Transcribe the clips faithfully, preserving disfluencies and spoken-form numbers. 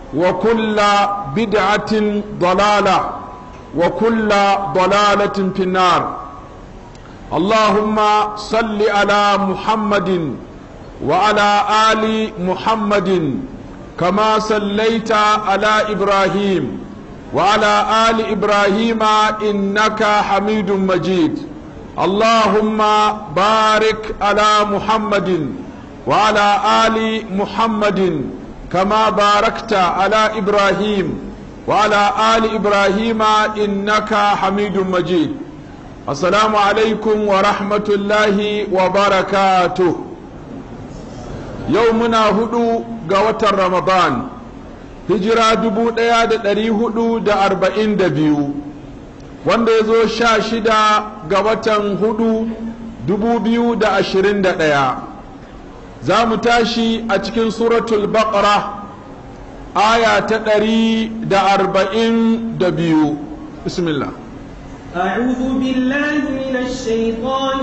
وكل بدعة ضلالة وكل ضلالة في النار. اللهم صل على محمد وعلى آل محمد كما صليت على إبراهيم وعلى آل إبراهيم إنك حميد مجيد. اللهم بارك على محمد وعلى آل محمد كما باركت على إبراهيم وعلى آل إبراهيم إنك حميد مجيد. السلام عليكم ورحمة الله وبركاته. يومنا هدو قوة رمضان hijira dubu ɗaya da ɗari hudu da arba'in da biyu wanda ya zo sha shida ga watan hudu dubu biyu da ashirin da ɗaya. za mu tashi a cikin suratul baqara aya ta ɗari da arba'in da biyu. bismillah. أعوذ بالله من الشيطان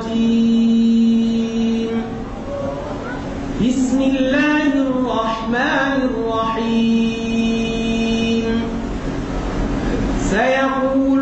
الرجيم. بسم الله الرحمن الرحيم. سيقول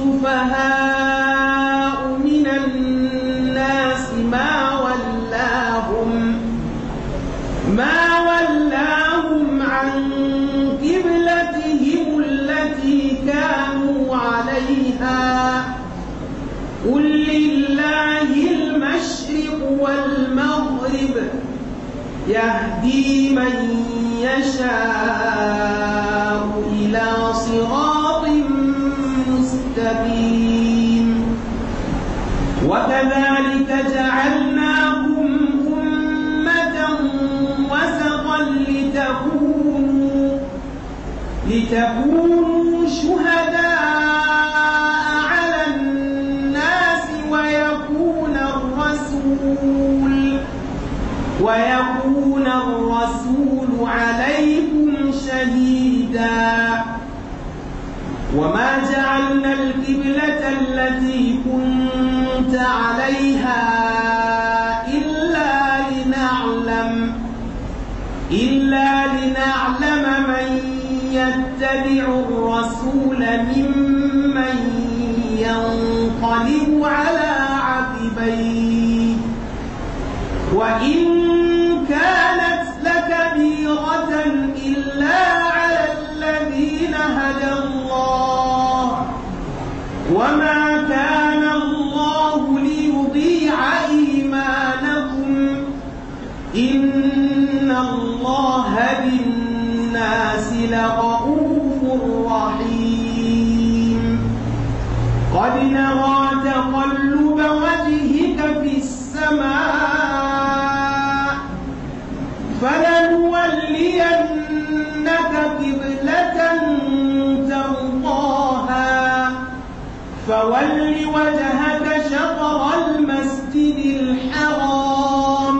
السفهاء من الناس ما ولاهم ما ولاهم عن قبلتهم التي كانوا عليها قل لله المشرق والمغرب يهدي من يشاء إلى صراط مستقيم. وكذلك جعلناكم أمة وسطا لتكونوا لتكونوا شهداء على الناس ويكون الرسول ويكون الرسول عليكم شهيدا. وما جعلنا القبلة التي كنت عليها إلا لنعلم إلا لنعلم من يتبع الرسول ممن ينقلب على عقبيه وإن كانت لكبيرة إلا على الذين هدى الله وما كان الله ليضيع إيمانكم إن الله بالناس لرؤوف رحيم. قد نرى تقلب وجهك في السماء فلنولينك قبلة ترضاها فول وجهك شطر المسجد الحرام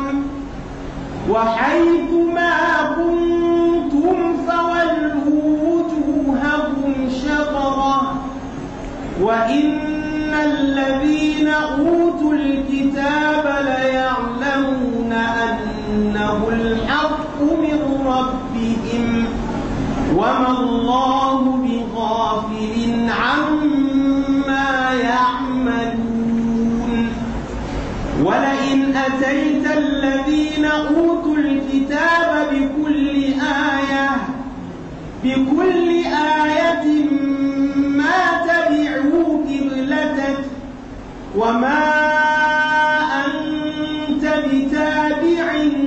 وحيث ما كنتم فولوا وجوهكم شطره وإن الذين أوتوا الكتاب ليعلمون أنه الحق من ربهم وما الله بغافل عما يعملون. ولئن أتيت الذين أوتوا الكتاب بكل آية بكل آية ما تبعوا قبلتك وما أنت بتابع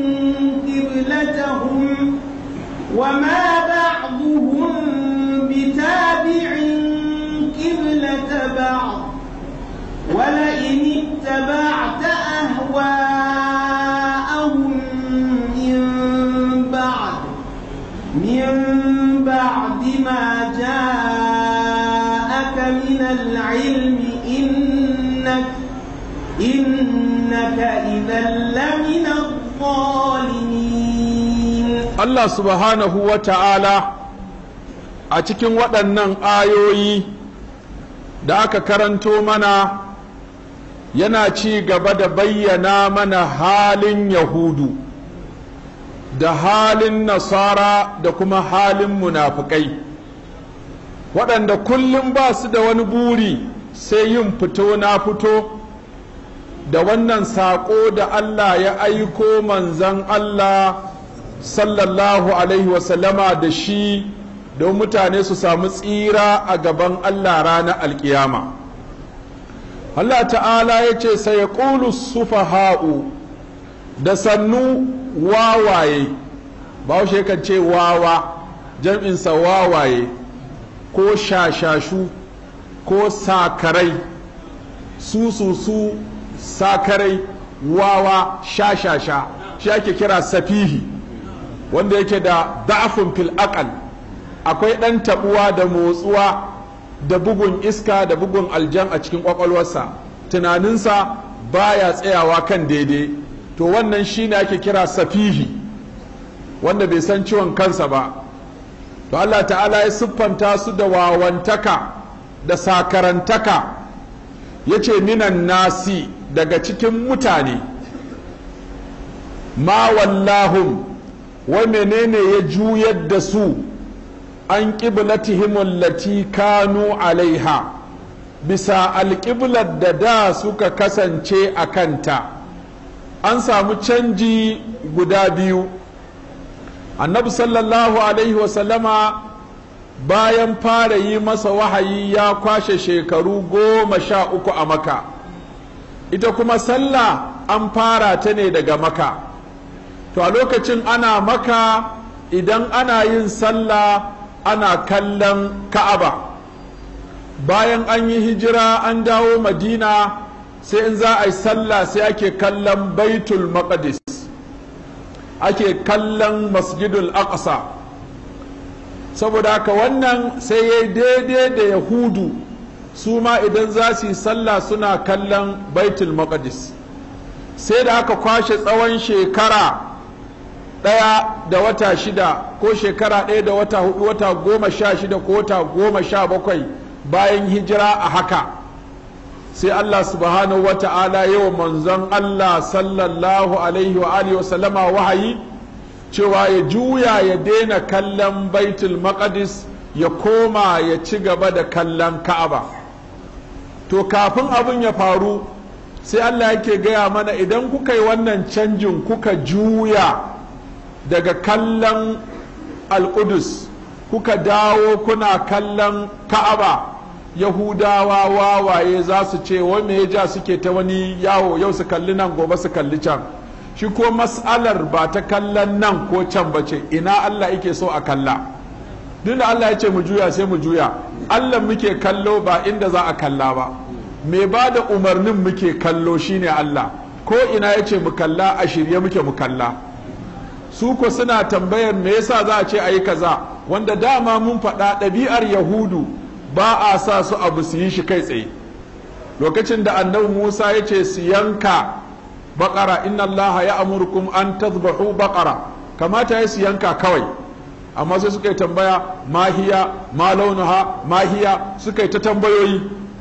قبلتهم وما بعضهم بتابع قبلة بعض ولئن اتبعت أهواءهم من بعد من بعد ما جاءك من العلم إنك إنك إذا لمن الظالمين. الله سبحانه وتعالى a cikin waɗannan ayoyi da aka karanto mana yana ci gaba da bayyana mana halin yahudu da halin nasara da kuma halin munafukai waɗanda kullum ba su da wani buri sai yin fito na fito da wannan saƙo da Allah ya aiko manzan Allah sallallahu alaihi wasallama da shi don mutane su samu tsira a gaban Allah ranar alkiyama. Allah ta'ala ya ce sai ya ƙulu sufaha'u da sannu wawaye, ba shi kan ce wawa jam'insa wawaye ko shashashu ko sakarai su su su sakarai wawa shashasha shi ake kira safihi wanda yake da da'afun fil aqal akwai ɗan taɓuwa da motsuwa da bugun iska da bugun aljan a cikin ƙwaƙwalwarsa tunaninsa baya tsayawa kan daidai to wannan shine ake kira safihi wanda bai san ciwon kansa ba to Allah ta'ala ya siffanta su da wawantaka da sakarantaka ya ce minan nasi daga cikin mutane ma wallahum wai menene ya juyar da su an ƙiblatihim allati kanu alaiha bisa alƙiblar da da suka kasance a kanta an samu canji guda biyu annabi sallallahu alaihi wasallama bayan fara yi masa wahayi ya kwashe shekaru goma sha uku a maka ita kuma sallah an fara ta ne daga maka to a lokacin ana maka idan ana yin sallah ana kallon ka'aba bayan an yi hijira an dawo madina sai in za a yi sallah sai ake kallon baitul maqdis ake kallon masjidul aqsa saboda haka wannan sai ya daidai da yahudu su ma idan za su yi sallah suna kallon baitul maqdis sai da aka kwashe tsawon shekara ɗaya da wata shida ko shekara ɗaya da wata hudu wata goma sha shida ko wata goma sha bakwai bayan hijira a haka sai Allah subhanahu wa ta'ala yawa manzon Allah sallallahu alaihi wa alihi wasallama wahayi cewa ya juya ya daina kallon baitul maqdis ya koma ya ci gaba da kallon ka'aba to kafin abin ya faru sai Allah yake gaya mana idan kuka yi wannan canjin kuka juya daga kallon alƙudus kuka dawo kuna kallon ka'aba yahudawa wawaye za su ce wai me ya ja suke ta wani yawo yau su kalli nan gobe su kalli can shi ko mas'alar ba ta kallon nan ko can ba ce ina Allah yake so a kalla duk da Allah ya ce mu juya sai mu juya Allah muke kallo ba inda za a kalla ba me ba da umarnin muke kallo shine Allah ko ina ya ce mu kalla a shirye muke mu kalla su ko suna tambayar me yasa za a ce ayi kaza wanda dama mun faɗa ɗabi'ar yahudu ba a sa su abu su yi shi kai tsaye lokacin da annabi Musa ya ce su yanka baƙara inna allaha ya amurkum an tazbahu baƙara kamata ya su yanka kawai amma sai suka yi tambaya mahiya ma launuha mahiya suka yi ta tambayoyi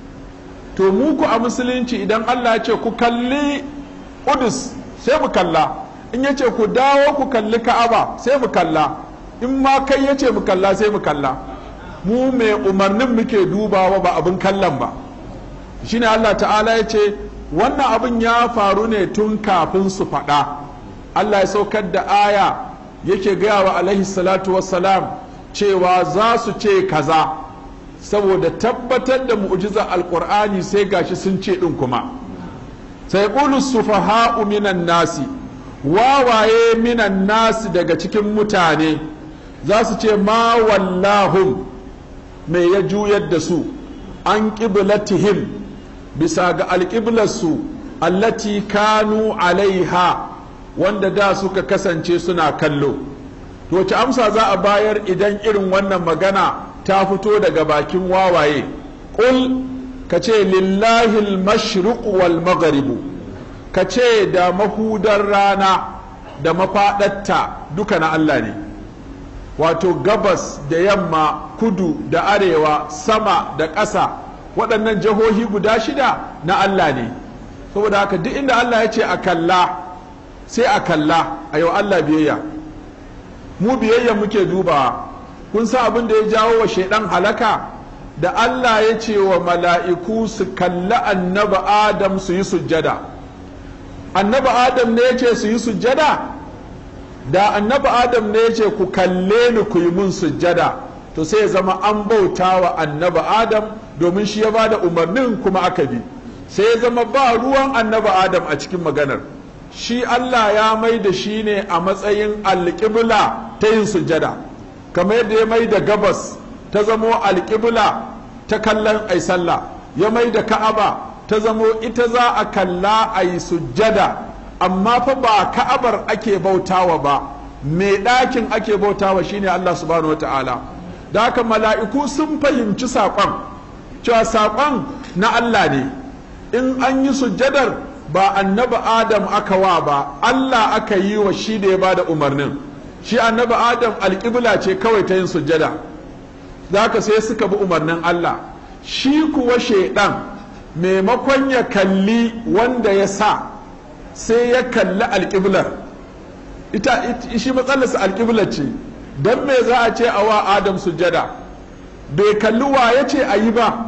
to mu ku a musulunci idan Allah ya ce ku kalli Qudus sai mu kalla in ya ce ku dawo ku kalli Ka'aba sai mu kalla in ma kai ya ce mu kalla sai mu kalla mu mai umarnin muke dubawa ba abin kallon ba shine Allah ta'ala ya ce wannan abin ya faru ne tun kafin su faɗa Allah ya saukar da aya yake gaya wa alaihi salatu wassalam cewa za su ce kaza saboda tabbatar da mu'jizar alkur'ani sai gashi sun ce ɗin kuma sai qulu sufaha'u minan nasi wawaye minan nasi daga cikin mutane za su ce ma wallahum me ya juyar da su an qiblatihim bisa ga alƙiblarsu allati kanu alaiha wanda da suka kasance suna kallo to wace amsa za a bayar idan irin wannan magana ta fito daga bakin wawaye ƙul ka ce lillahi al-mashriq wal maghrib ka ce da mahudar rana da mafaɗatta duka na Allah ne wato gabas da yamma kudu da arewa sama da ƙasa waɗannan jihohi guda shida na Allah ne saboda haka duk inda Allah ya ce a kalla sai a kalla a yau Allah biyayya mu biyayya muke dubawa. Kun san abin da ya jawo wa shaidan halaka da Allah ya ce wa mala'iku su kalli annabi Adam su yi sujjada. Annabi Adam ne ya ce su yi sujjada? Da annabi Adam ne ya ce ku kalle ni ku yi mun sujjada, to sai ya zama an bauta wa annabi Adam domin shi ya ba da umarnin kuma aka bi. Sai ya zama ba ruwan annabi Adam a cikin maganar. Shi Allah ya mai da shi ne a matsayin alƙibla ta yin sujjada, kamar yadda ya mai da gabas ta zamo alƙibla ta kallon ai sallah, ya mai da Ka'aba ta zamo ita za a kalla a yi sujjada, amma fa ba Ka'abar ake bautawa ba, mai ɗakin ake bautawa shine Allah subhanahu wa ta'ala. Da haka mala'iku sun fahimci saƙon, cewa saƙon na Allah ne, in an yi sujjadar ba annabi Adam aka wa ba, Allah aka yi wa shi da ya ba da umarnin. Shi annabi Adam alƙibla ce kawai ta yin sujjada, da haka sai suka bi umarnin Allah. Shi kuwa shaiɗan maimakon ya kalli wanda ya sa, sai ya kalli alƙiblar. Ita shi matsalarsa alƙiblar ce, don me za a ce a wa Adam sujjada? Bai kalli wa ya ce a yi ba.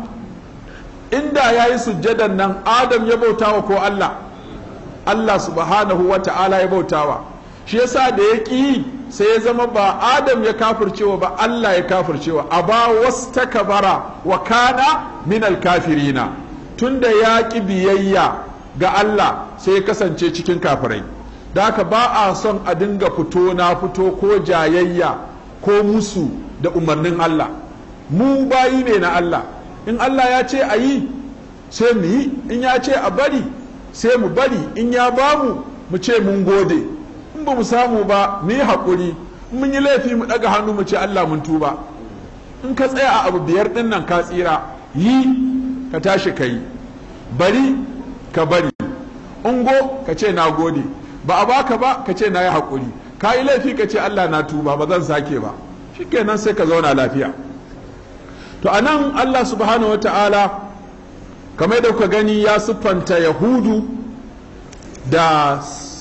Inda ya yi sujjadan nan Adam ya bautawa ko Allah? Allah subhanahu wa ta'ala ya bautawa. Shi yasa da ya ƙi sai ya zama ba Adam ya kafircewa ba, Allah ya kafircewa. Aba wastakbara wa kana min alkafirina. Tunda ya ƙi biyayya ga Allah sai ya kasance cikin kafirai. Da haka ba a son a dinga fito na fito ko jayayya ko musu da umarnin Allah. Mu bayi ne na Allah. In Allah ya ce a yi sai mu yi, in ya ce a bari sai mu bari, in ya bamu mu ce mun gode, in ba mu samu ba mu yi haƙuri, in mun yi laifi mu ɗaga hannu mu ce Allah mun tuba. In ka tsaya a abu biyar ɗin nan ka tsira, yi ka tashi ka yi, bari ka bari, ungo ka ce na gode, ba a baka ba ka ce na yi haƙuri, ka yi laifi ka ce Allah na tuba ba zan sake ba, shikenan sai ka zauna lafiya. To a nan Allah subhanahu wa ta'ala kamar da kuka gani ya siffanta Yahudu da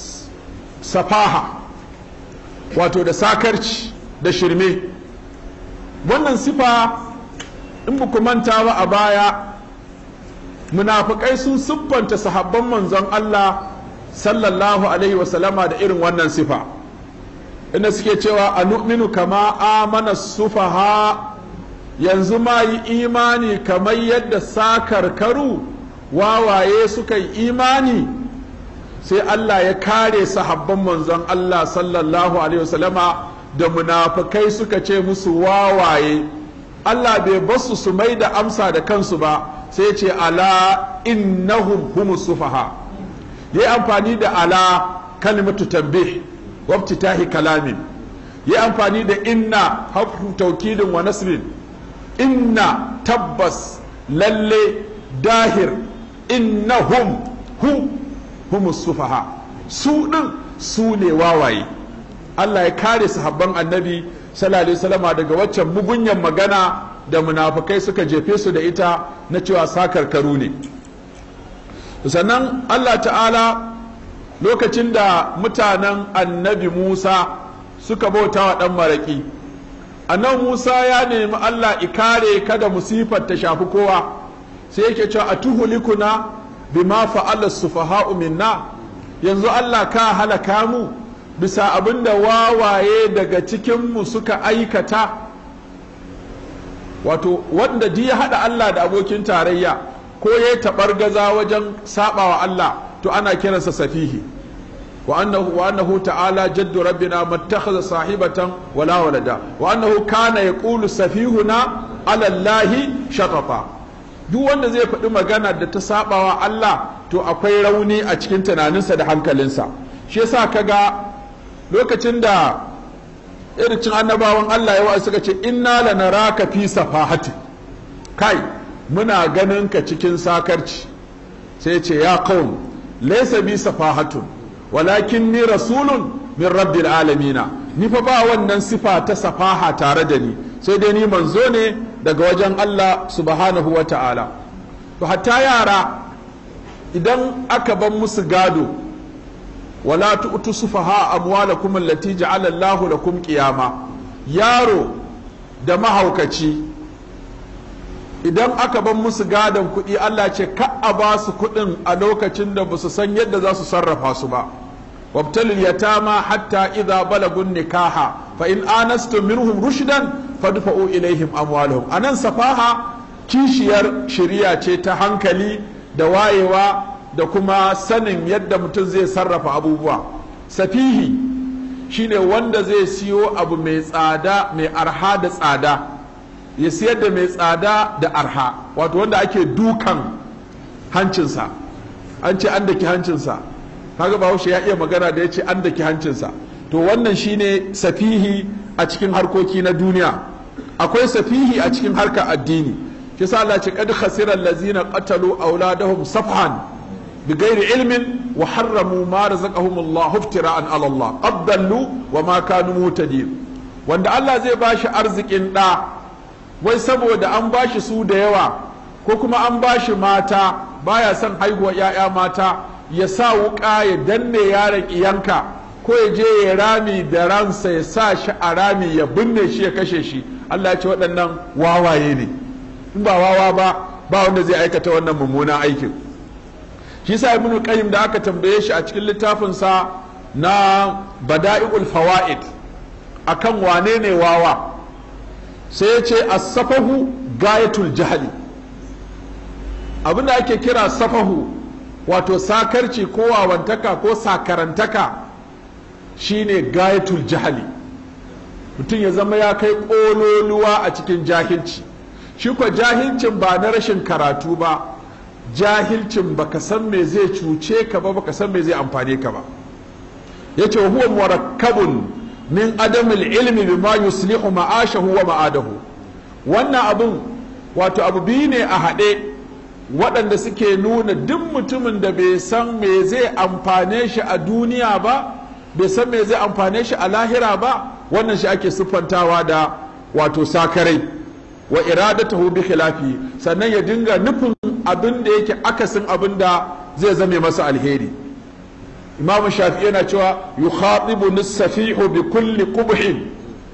safaha, wato da sakarci da shirme. Wannan sifa in ba ku manta ba a baya, munafukai sun siffanta sahabban manzon Allah sallallahu alaihi wasallama da irin wannan sifa, inda suke cewa a nu'minu kama amana sufaha, yanzu ma yi imani kamar yadda sakarkaru wawaye suka yi imani. Sai Allah ya kare sahabban manzon Allah sallallahu alaihi wasallama da munafikai suka ce musu wawaye. Allah bai basu su mai da amsa da kansu ba, sai ce ala innahum humus sufaha. Yi amfani da ala kalimatu tanbih wa iftitahi kalamin, yi amfani da inna harfu taukidin wa nasrin. Inna tabbas lalle dahir innahum hu humus sufaha, su din su ne wawaye. Allah ya kare sahabban annabi sallallahu alaihi wasallama daga waccan mugunyan magana da munafikai suka jefe su da ita na cewa sakarkaru ne. Sannan Allah ta'ala lokacin da mutanen annabi Musa suka bauta wa ɗan maraƙi, annabi Musa ya nemi Allah ikare kada musifar ta shafi kowa, sai yake cewa atuhulikuna bima fa'ala sufaha'u minna, yanzu Allah ka halaka mu bisa abinda wawaye daga cikin mu suka aikata. Wato wanda ji ya hada Allah da abokin tarayya ko ya tabargaza wajen sabawa Allah, to ana kiransa safihi. وأنه, وأنه تعالى جد ربنا ما اتخذ صاحبة ولا ولدا وأنه كان يقول سفيهنا على الله شططا. duk wanda zai faɗi magana da ta sabawa Allah to akwai rauni a cikin tunaninsa da hankalinsa. Shi yasa kaga lokacin da irin cin annabawan Allah yawa suka ce inna lanaraka fi safahati, kai muna ganin ka cikin sakarci, sai ce ya qaum laysa bi safahatun walakin ni rasulun min rabbil alamina, ni fa ba wannan sifa ta safaha tare da ni, sai dai ni manzo ne daga wajen Allah subhanahu wa ta'ala. To hatta yara idan aka ban musu gado wala tu'tu sufaha amwalakum allati ja'ala Allahu lakum qiyama. Yaro da mahaukaci idan aka ban musu gadon kuɗi Allah ce ka a ba su kuɗin a lokacin da ba su san yadda za su sarrafa su ba. wabtalil yatama hatta idza balagun nikaha fa in anastum minhum rushdan fadfa'u ilaihim amwalahum. anan safaha kishiyar shiriya ce ta hankali da wayewa da kuma sanin yadda mutum zai sarrafa abubuwa. Safihi shine wanda zai siyo abu mai tsada mai arha da tsada ya siyar da mai tsada da arha, wato wanda ake dukan hancinsa. An ce an daki hancinsa, kaga bahaushe ya iya magana da ya ce an daki hancinsa. To wannan shine safihi a cikin harkoki na duniya. Akwai safihi a cikin harkar addini. shi sa Allah ce kad khasira allazina qatalu auladahum safhan bighairi ilmin wa harramu ma razaqahum Allah iftira'an ala Allah qad dallu wa ma kanu mutadin. Wanda Allah zai bashi arzikin da wai saboda an bashi su da yawa ko kuma an bashi mata baya son haihuwa yaya mata ya sa wuka ya danne yaron iyanka ko ya je ya rami da ransa ya sa shi a rami ya binne shi ya kashe shi. Allah ya ce waɗannan wawaye ne. In ba wawa ba ba wanda zai aikata wannan mummunan aikin. Shi sa Ibn Qayyim da aka tambaye shi a cikin littafinsa na Bada'i'ul Fawaid akan wane ne wawa sai ya ce as-safahu gayatul jahli. Abinda ake kira safahu wato sakarci ko wawantaka ko sakarantaka shine gayatul jahli. Mutum ya zama ya kai ƙololuwa a cikin jahilci. Shi ko jahilcin ba na rashin karatu ba, jahilcin baka san me zai cuce ka ba, baka san me zai amfane ka ba. Yace huwa murakkabun min adamil ilmi bima yuslihu ma'ashahu wa ma'adahu. Wannan abun wato abu biyu ne a haɗe waɗanda suke nuna duk mutumin da bai san me zai amfane shi a duniya ba, bai san me zai amfane shi a lahira ba, wannan shi ake siffantawa da wato sakarai. Wa iradatahu bi khilafi, sannan ya dinga nufin abin da yake akasin abin da zai zame masa alheri. Imam Shafi'i yana cewa yukhatibuni as-safihu bi kulli qubhin,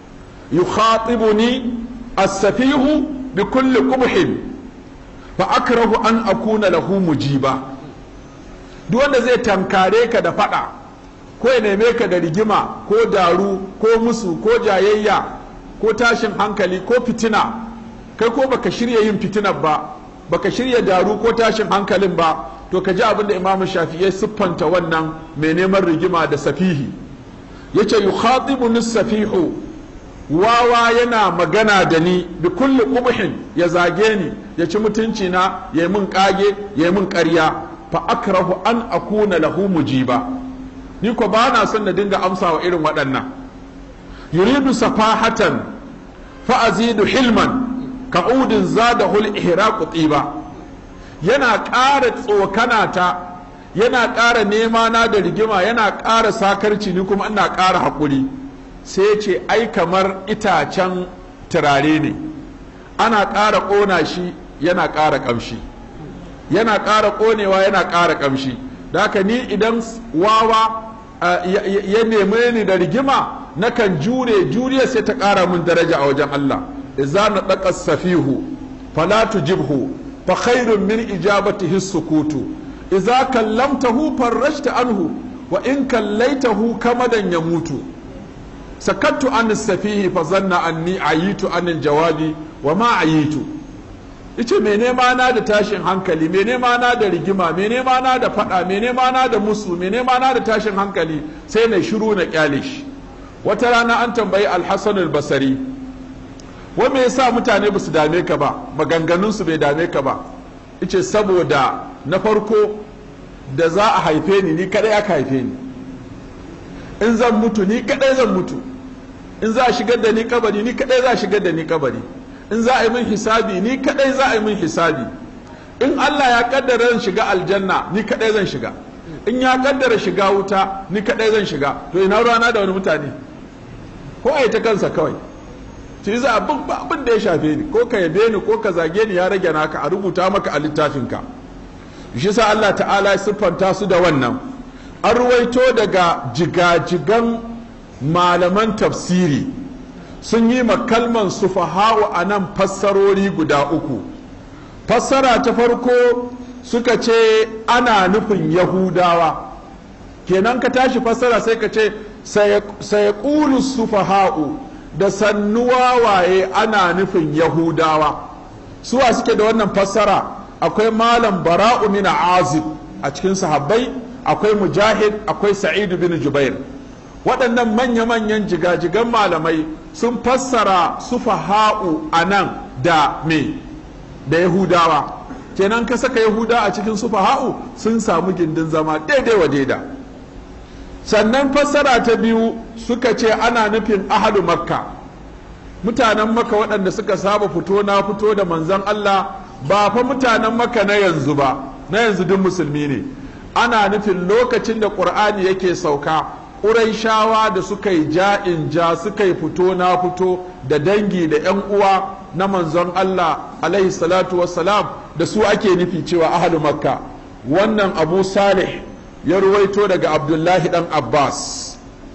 yukhatibuni as-safihu bi kulli qubhin fa akrahu an akuna lahu mujiba. Duk wanda zai tankare ka da fada ko ya neme ka da rigima ko daru ko musu ko jayayya ko tashin hankali ko fitina, kai ko baka shirya yin fitinar ba, baka shirya daru ko tashin hankalin ba, to ka ji abin da Imam Shafi'i ya siffanta wannan mai neman rigima da safihi. Yace yukhatibuni as-safihu, wawa yana magana da ni bi kulli qubhin, ya zage ni, ya ci mutunci na, ya yi min kage, ya yi min ƙarya, fa akrahu an akuna lahu mujiba. Ni ko ba na son na dinga amsawa irin waɗannan. Yuridu safahatan fa azidu hilman ka'udin zadahu al-ihraqu tiba. Yana ƙara tsokana ta, yana ƙara nema na da rigima, yana ƙara sakarci, ni kuma ina ƙara haƙuri. Sai ce ai kamar itacen turare ne, ana ƙara ƙona shi yana ƙara ƙamshi, yana ƙara ƙonewa yana ƙara ƙamshi. Da haka ni idan wawa ya neme ni da rigima nakan jure, juriya sai ta ƙara min daraja a wajen Allah. idza nadaqa safihu fala tujibhu fa khairun min ijabatihi as-sukutu idza kallamtahu farrajta anhu wa in kallaitahu kamadan yamutu sakattu an as-safihi fa zanna anni ayitu an al-jawabi wa ma ayitu. Yace me nema na da tashin hankali, me nema na da rigima, me nema na da fada, me nema na da musu, me nema na da tashin hankali, sai na shiru na kyale shi. Wata rana an tambayi al-Hasan al-Basri, wa me yasa mutane ba su dame ka ba, maganganun su bai dame ka ba? Yace saboda na farko da za a haife ni ni kadai aka haife ni, in zan mutu ni kadai zan mutu, in za a shigar da ni kabari ni kadai za a shigar da ni kabari, in za a yi min hisabi ni kadai za a yi min hisabi, in Allah ya kaddara zan shiga aljanna ni kadai zan shiga, in ya kaddara shiga wuta ni kadai zan shiga. To ina ruwana da wani mutane? Ko a yi ta kansa kawai. Shi za abin da ya shafe ni, ko ka yabe ni ko ka zage ni ya rage naka, a rubuta maka a littafinka. Shi sa Allah ta'ala ya siffanta su da wannan. an ruwaito daga jigajigan malaman tafsiri sun yi makalman sufaha'u a nan fassarori guda uku. Fassara ta farko suka ce ana nufin yahudawa, kenan ka tashi fassara sai ka ce sai ƙulu sufaha'u da sannuwa waye ana nufin yahudawa. Suwa suke da wannan fassara? Akwai malam bara'u min azib a cikin sahabbai, akwai mujahid, akwai sa'idu bin jubair. Waɗannan manya-manyan jigajigan malamai sun fassara sufaha'u a nan da me da yahudawa. Kenan ka saka yahuda a cikin sufaha'u sun samu gindin zama daidai wa daida. Sannan fassara ta biyu suka ce ana nufin ahlu makka, mutanen makka waɗanda suka saba fito na fito da manzon Allah, ba fa mutanen makka na yanzu ba, na yanzu duk musulmi ne. Ana nufin lokacin da ƙur'ani yake sauka, ƙuraishawa da suka yi ja'in ja suka yi fito na fito da dangi da 'yan uwa na manzon Allah alaihi salatu wassalam, da su ake nufi cewa ahlu makka. Wannan abu salih ya ruwaito daga abdullahi dan abbas.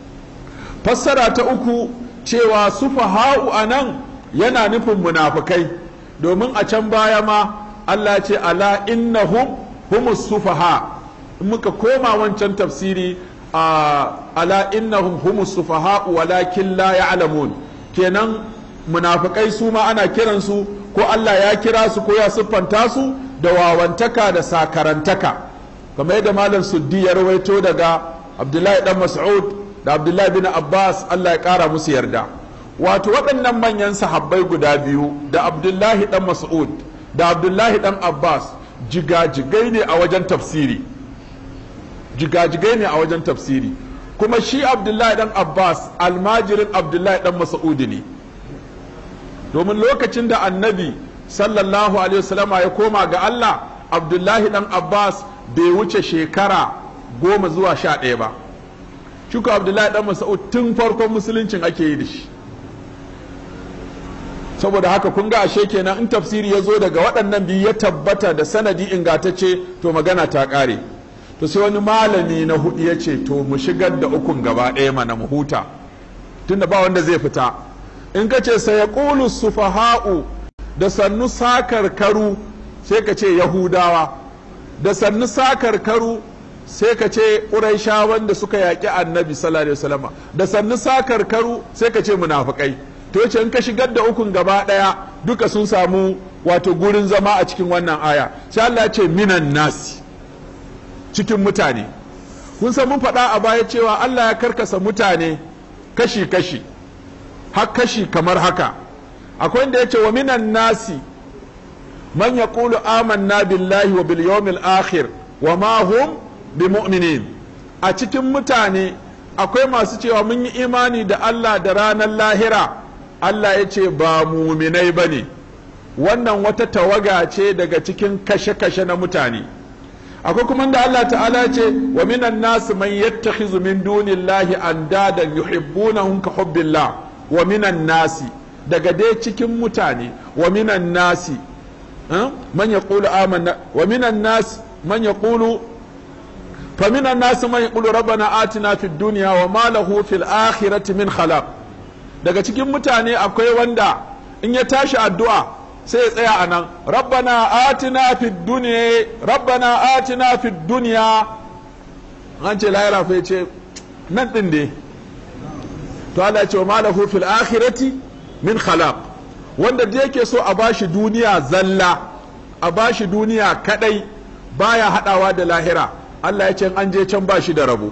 Fassara ta uku cewa sufaha'u a nan yana nufin munafukai, domin a can baya ma Allah ce ala innahum humus sufaha. In muka koma wancan tafsiri a ala innahum humus sufaha walakin la ya'lamun, kenan munafikai su ma ana kiransu, ko Allah ya kira su ko ya siffanta su da wawantaka da sakarantaka, kamar yadda malam suddi ya rawaito daga abdullahi dan mas'ud da abdullahi bin abbas, Allah ya kara musu yarda. Wato waɗannan manyan sahabbai guda biyu da abdullahi dan mas'ud da abdullahi dan abbas jigajigai ne a wajen tafsiri, jigajigai ne a wajen tafsiri. Kuma shi abdullahi dan abbas almajirin abdullahi dan mas'ud ne, domin lokacin da annabi sallallahu alaihi wasallama ya koma ga Allah, abdullahi dan abbas bai wuce shekara goma zuwa sha ɗaya ba. Shi ko abdullahi dan mas'ud tun farkon musuluncin ake yi da shi. Saboda haka kun ga ashe kenan in tafsiri ya zo daga waɗannan biyu ya tabbata da sanadi ingantacce, to magana ta ƙare. To sai wani malami na hudu ya ce to mu shigar da ukun gaba ɗaya mana mu huta, tunda ba wanda zai fita. In ka ce sai ya ƙulu sufaha'u da sannu sakar karu sai ka ce yahudawa, da sannu sakar karu sai ka ce ƙuraishawan da suka yaƙi annabi sallallahu alaihi wasallam, da sannu sakar karu sai ka ce munafikai. To yace in ka shigar da ukun gaba ɗaya duka sun samu wato gurin zama a cikin wannan aya. Sai Allah ya ce minan nasi, cikin mutane. Kun san mun faɗa a baya cewa Allah ya karkasa mutane kashi-kashi, har kashi kamar haka. Akwai wanda ya ce wa minan nasi man yaqulu amanna billahi wa bil yawmil akhir wa ma hum bimu'minin. A cikin mutane akwai masu cewa mun yi imani da Allah da ranar lahira. Allah ya ce ba muminai bane. Wannan wata tawaga ce daga cikin kashe-kashe na mutane. Akwai kuma da Allah ta'ala ce wa minan nasu man yattakhizu min dunillahi andadan yuhibbunahum ka hubbillah. Wa minan nasi, daga dai cikin mutane, wa minan nasi man yaqulu amanna wa minan nasi man yaqulu fa minan nasi man yaqulu rabbana atina fid dunya wa ma lahu fil akhirati min khalaq. Daga cikin mutane akwai wanda in ya tashi addu'a sai ya tsaya a nan, rabbana atina fid dunya rabbana atina fid dunya. An ce lahira fa yace nan din ne. To Allah ya ce wa malahu fil akhirati min khalaq, wanda da yake so a bashi duniya zalla, a bashi duniya kadai, baya hadawa da lahira, Allah ya ce an je can bashi da rabo.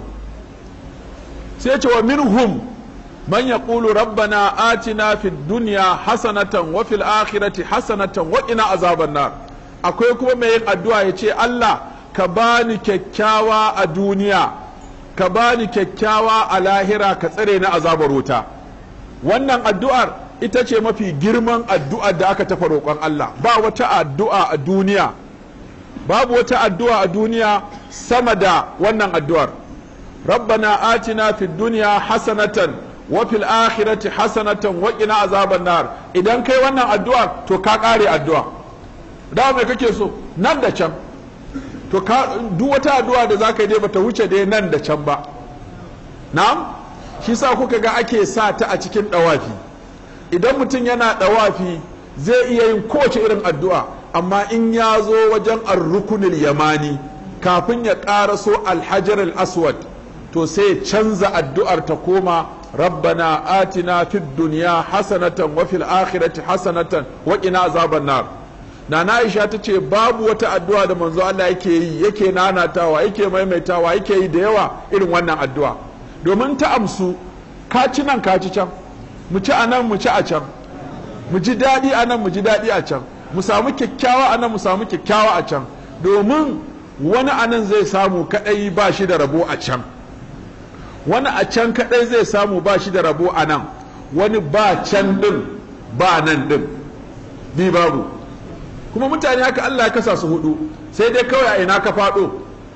Sai ya ce wa minhum man yaqulu rabbana atina fid dunya hasanatan wa fil akhirati hasanatan wa qina azaban nar. Akwai kuma mai yin addu'a ya ce Allah ka bani kyakkyawa a duniya, ka bani kyakkyawa a lahira, ka tsare na azabar wuta. Wannan addu'ar ita ce mafi girman addu'ar da aka tafa roƙon Allah. Ba wata addu'a a duniya, babu wata addu'a a duniya sama da wannan addu'ar. Rabbana atina fid dunya hasanatan wa fil akhirati hasanatan wa qina azaban nar. Idan kai wannan addu'ar to ka kare addu'a. Da me kake so? Nan da can. to ka duk wata addu'a da zaka yi dai bata wuce dai nan da can ba. Na'am, shi sa kuka ga ake sa ta a cikin dawafi. Idan mutum yana dawafi zai iya yin kowace irin addu'a, amma in ya zo wajen ar-rukunil yamani kafin ya ƙaraso al-hajar al-aswad to sai canza addu'ar ta koma rabbana atina fid dunya hasanatan wa fil akhirati hasanatan wa qina azaban nar. Nana Aisha ta ce babu wata addu'a da manzo Allah yake yi yake nanatawa yake maimaitawa yake yi da yawa irin wannan addu'a, domin ta amsu ka ci nan ka ci can, mu ci anan mu ci a can, mu ji daɗi anan mu ji daɗi a can, mu samu kyakkyawa anan mu samu kyakkyawa a can, domin wani anan zai samu kadai ba shi da rabo a can, wani a can kadai zai samu ba shi da rabo a nan, wani ba can din ba nan din, bi babu. Kuma mutane haka Allah ya kasa su hudu, sai dai kawai a ina ka faɗo.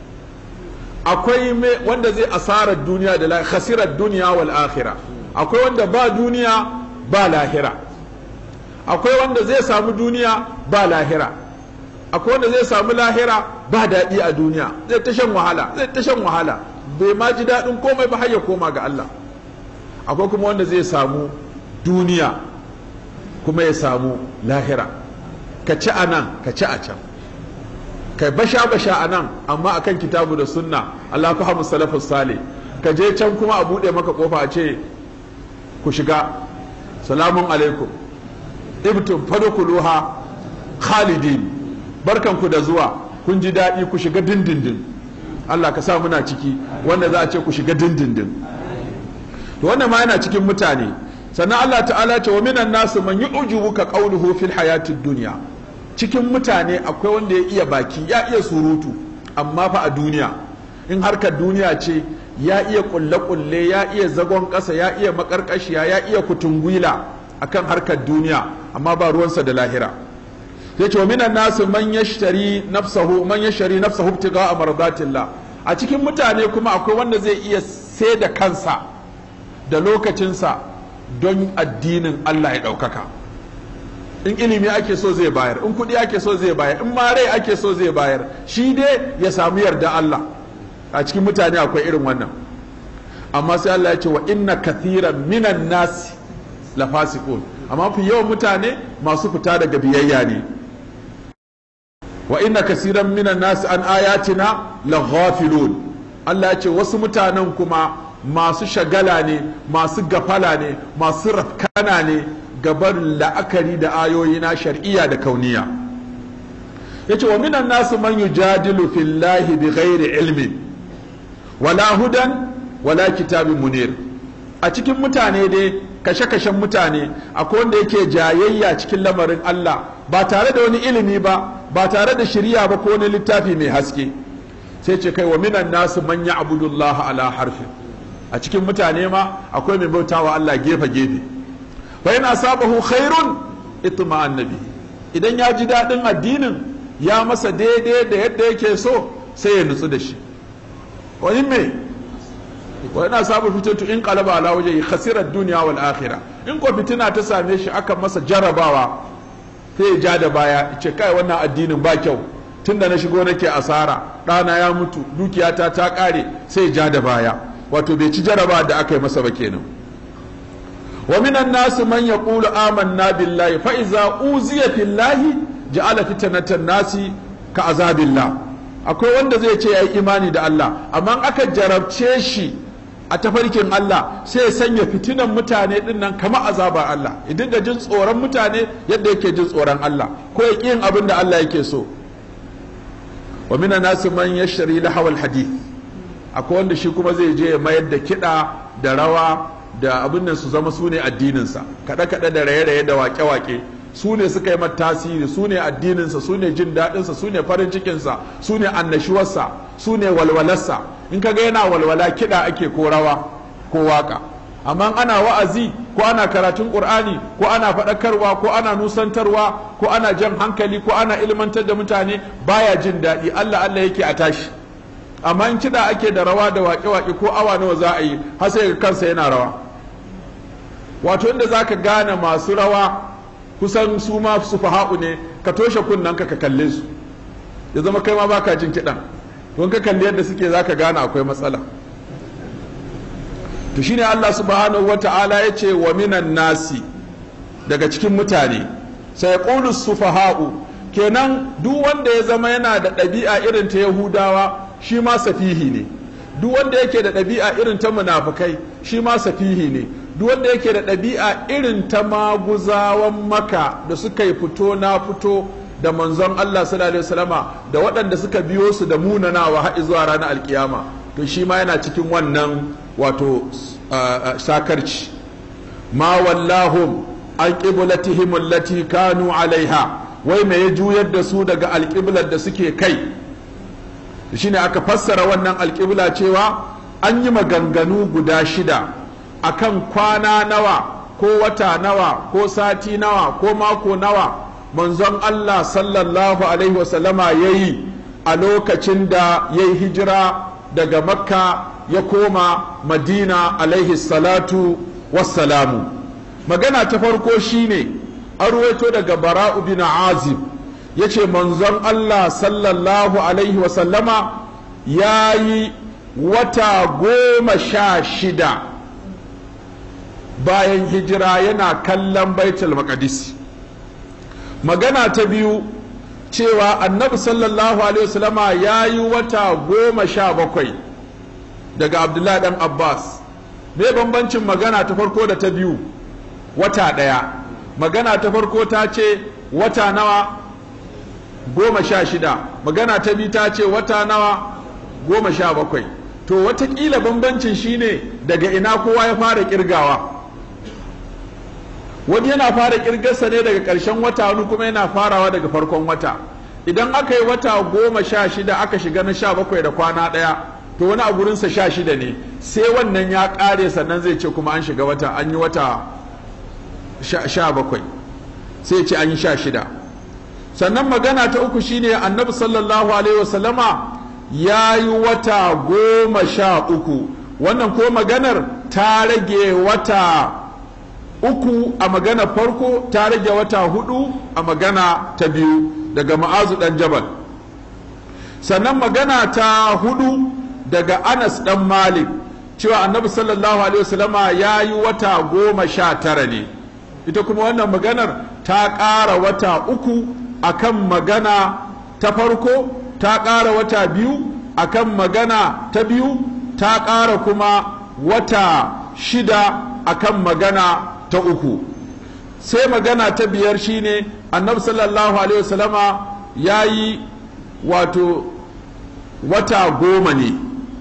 Akwai wanda zai asarar duniya da lahira, khasirar duniya wal akhira. Akwai wanda ba duniya ba lahira. Akwai wanda zai samu duniya ba lahira. Akwai wanda zai samu lahira ba daɗi a duniya, zai ta shan wahala, zai ta shan wahala, bai ma ji daɗin komai ba har ya koma ga Allah. Akwai kuma wanda zai samu duniya kuma ya samu lahira. Ka ci a nan ka ci a can, kai basha basha a nan amma akan kitabu da sunna Allah fahimu salafus salih, ka je can kuma a buɗe maka kofa a ce ku shiga, salamun alaikum ibtum fadkhuluha khalidin, barkanku da zuwa kun ji daɗi ku shiga dindindin. Allah ka sa muna ciki wanda za a ce ku shiga dindindin. To wannan ma yana cikin mutane. Sannan Allah ta'ala ce wa minan nasu man yu'jibuka qawluhu fil hayatid dunya. Cikin mutane akwai wanda ya iya baki, ya iya surutu, amma fa a duniya in harkar duniya ce ya iya kulle-kulle, ya iya zagon ƙasa, ya iya makarƙashiya, ya iya kutungwila akan harkar duniya, amma ba ruwansa da lahira. Ya ce wa minan nasu man yashtari nafsahu man yashtari nafsahu ibtigha'a mardatillah. A cikin mutane kuma akwai wanda zai iya sai da kansa da lokacinsa don addinin Allah ya ɗaukaka. In ilimi ake so zai bayar, in kuɗi ake so zai bayar, in ma rai ake so zai bayar, shi dai ya samu yarda Allah. A cikin mutane akwai irin wannan. Amma sai Allah ya ce wa inna kathiran minan nasi la fasiqun. Amma fi yawan mutane masu fita daga biyayya ne. Wa inna kathiran minan nasi an ayatina la ghafilun. Allah ya ce wasu mutanen kuma masu shagala ne, masu gafala ne, masu rafkana ne gabar la'akari da ayoyi na shar'iyya da kauniya. Yace wa minan nasu man yujadilu fillahi bighairi ilmin wala hudan wala kitabin munir. A cikin mutane dai kashe-kashen mutane akwai wanda yake jayayya cikin lamarin Allah ba tare da wani ilimi ba, ba tare da shari'a ba ko wani littafi mai haske. Sai ce kai wa minan nasu man ya'budullaha ala harfin. A cikin mutane ma akwai mai bautawa Allah gefe-gefe. Fa yana sabahu khairun itma annabi. Idan ya ji daɗin addinin ya masa daidai da yadda yake so sai ya nutsu da shi. Wani me? Wa yana sabu fitatu in qalaba ala wajhi khasira ad-dunya wal akhirah. In ko fitina ta same shi aka masa jarabawa sai ya ja da baya, ce kai wannan addinin ba kyau. Tunda na shigo nake asara, ɗana ya mutu, dukiyata ta ƙare, sai ya ja da baya. Wato bai ci jaraba da aka yi masa ba kenan. Wa minan nasu man yaqulu amanna billahi fa iza uziya fillahi ja'ala fitnatan nasi ka azabillah. Akwai wanda zai ce yayi imani da Allah, amma aka jarabce shi a tafarkin Allah sai ya sanya fitinan mutane din nan kamar azabar Allah. Idan da jin tsoron mutane yadda yake jin tsoron Allah, ko ya yin abin da Allah yake so. Wa minan nasu man yashri lahawal hadith. Akwai wanda shi kuma zai je ya mayar da kiɗa da rawa da abin nan su zama su ne addininsa, kaɗe-kaɗe da raye-raye da wake-wake su ne suka yi mata tasiri, su ne addininsa, su ne jin daɗinsa, su ne farin cikinsa, su ne annashuwarsa, su ne walwalarsa. In kaga yana walwala kiɗa ake ko rawa ko waka. Amma ana wa'azi ko ana karatun ƙur'ani ko ana faɗakarwa ko ana nusantarwa ko ana jan hankali ko ana ilmantar da mutane baya jin daɗi, Allah Allah yake a tashi. Amma in kiɗa ake da rawa da waƙe-waƙe ko awa nawa za a yi har sai kansa yana rawa. Wato inda za ka gane masu rawa kusan su ma su faha'u ne, ka toshe kunnanka ka kalle su. ya zama kai ma baka jin kiɗan, don ka kalli yadda suke zaka gane akwai matsala. To shine Allah subhanahu wata'ala ya ce wa minan nasi, daga cikin mutane, sai yaqulu sufaha'u, kenan duk wanda ya zama yana da ɗabi'a irin ta Yahudawa shi ma safihi ne, duk wanda yake da ɗabi'a irin ta munafukai shi ma safihi ne, duk wanda yake da ɗabi'a irin ta maguzawan Maka da suka yi fito na fito da manzon Allah sallallahu alaihi wasallama da waɗanda suka biyo su da munanawa har zuwa ranar alkiyama, to shi ma yana cikin wannan wato sakarci. Ma wallahum an qiblatihim allati kanu alaiha, wai me ya juyar da su daga alƙiblar da suke kai. Shine aka fassara wannan alƙibla cewa an yi maganganu guda shida akan kwana nawa ko wata nawa ko sati nawa ko mako nawa manzon Allah sallallahu alaihi wasallama ya yi a lokacin da ya yi hijira daga Makka ya koma Madina alaihi salatu wassalamu. Magana ta farko shine an ruwaito daga Bara'u bin Azib ya ce manzon Allah sallallahu alaihi wasallama ya yi wata goma sha shida bayan hijira yana kallon Baitul Maqdis. Magana ta biyu cewa annabi sallallahu alaihi wasallama ya yi wata goma sha bakwai daga Abdullahi dan Abbas. Me bambancin magana ta farko da ta biyu? Wata ɗaya. Magana ta farko ta ce wata nawa? Goma sha shida. Magana ta biyu ta ce wata nawa? Goma sha bakwai. To watakila bambancin shine daga ina kowa ya fara kirgawa. Wani yana fara kirgarsa ne daga ƙarshen wata, wani kuma yana farawa daga farkon wata. Idan aka yi wata goma sha shida aka shiga na sha bakwai da kwana ɗaya, to wani a gurinsa sha shida ne, sai wannan ya ƙare sannan zai ce kuma an shiga wata, an yi wata sha bakwai, sai ce an yi sha shida. Sannan magana ta uku shine annabi sallallahu alaihi wasallama ya yi wata goma sha uku. Wannan ko maganar ta rage wata uku a magana farko, ta rage wata hudu a magana ta biyu daga Ma'azu dan Jabal. Sannan magana ta hudu daga Anas dan Malik cewa annabi sallallahu alaihi wasallama ya yi wata goma sha tara ne. Ita kuma wannan maganar ta ƙara wata uku akan magana ta farko, ta ƙara wata biyu akan magana ta biyu, ta ƙara kuma wata shida akan magana ta uku. Sai magana ta biyar shine annabi sallallahu alaihi wasallama ya yi wato wata goma ne,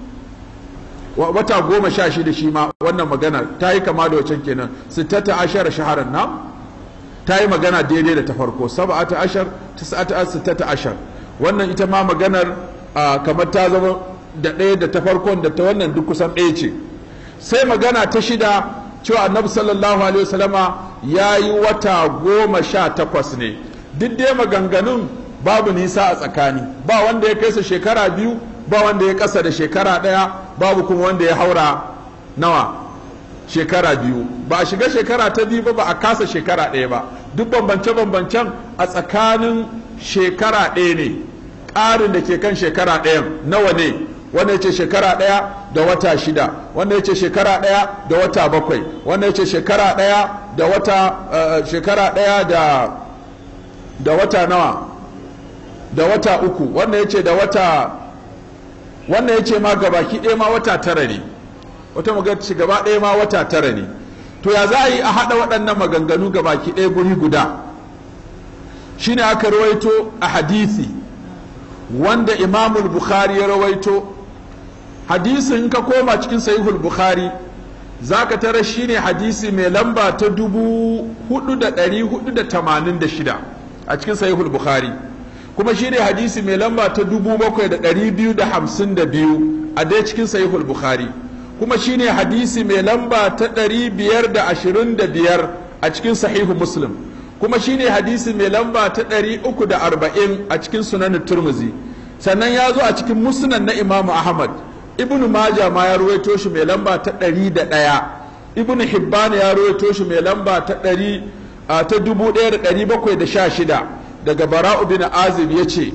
wata goma sha shida shi ma. Wannan magana ta yi kama da wacan kenan, sittata ashara shaharan na ta yi magana daidai da ta farko, sab'ata ashar tis'ata ashar sittata ashar. Wannan ita ma maganar kamar ta zama da ɗaya da ta farkon da ta wannan duk kusan ɗaya ce. Sai magana ta shida cewa annabi sallallahu alaihi wasallama ya yi wata goma sha takwas ne. Duk dai maganganun babu nisa a tsakani, ba wanda ya kai sa shekara biyu, ba wanda ya kasa da shekara ɗaya, babu kuma wanda ya haura nawa shekara biyu. Ba a shiga shekara ta biyu ba, ba a kasa shekara ɗaya ba. Duk bambance-bambancen a tsakanin shekara ɗaya ne. Ƙarin da ke kan shekara ɗayan nawa ne? Wanda ya ce shekara ɗaya da wata shida, wanda ya ce shekara ɗaya da wata bakwai, wanda ya ce shekara ɗaya da wata uh, shekara ɗaya da da wata nawa da wata uku, wanda ya ce da wata, wanda ya ce ma gabaki ɗaya ma wata tara ne, wata magana ce gaba ɗaya ma wata tara ne. To ya za a yi a haɗa waɗannan maganganu gabaki ɗaya guri guda? Shine aka rawaito a hadisi wanda Imamul Bukhari ya rawaito. Hadisin ka koma cikin Sahihul Bukhari zaka tara shine hadisi mai lamba ta dubu hudu da ɗari hudu da tamanin da shida a cikin Sahihul Bukhari, kuma shine hadisi mai lamba ta dubu bakwai da ɗari biyu da hamsin da biyu a dai cikin Sahihul Bukhari, kuma shine hadisi mai lamba ta ɗari biyar da ashirin da biyar a cikin Sahihu Muslim, kuma shine hadisi mai lamba ta ɗari uku da arba'in a cikin Sunan Turmuzi. Sannan ya zo a cikin Musnad na Imam Ahmad. Ibn Majah ma ya ruwaito shi mai lamba ta ɗari da ɗaya. Ibn Hibban ya ruwaito shi mai lamba ta ɗari ta dubu ɗaya da ɗari bakwai da sha shida daga Bara'u bin Azib ya ce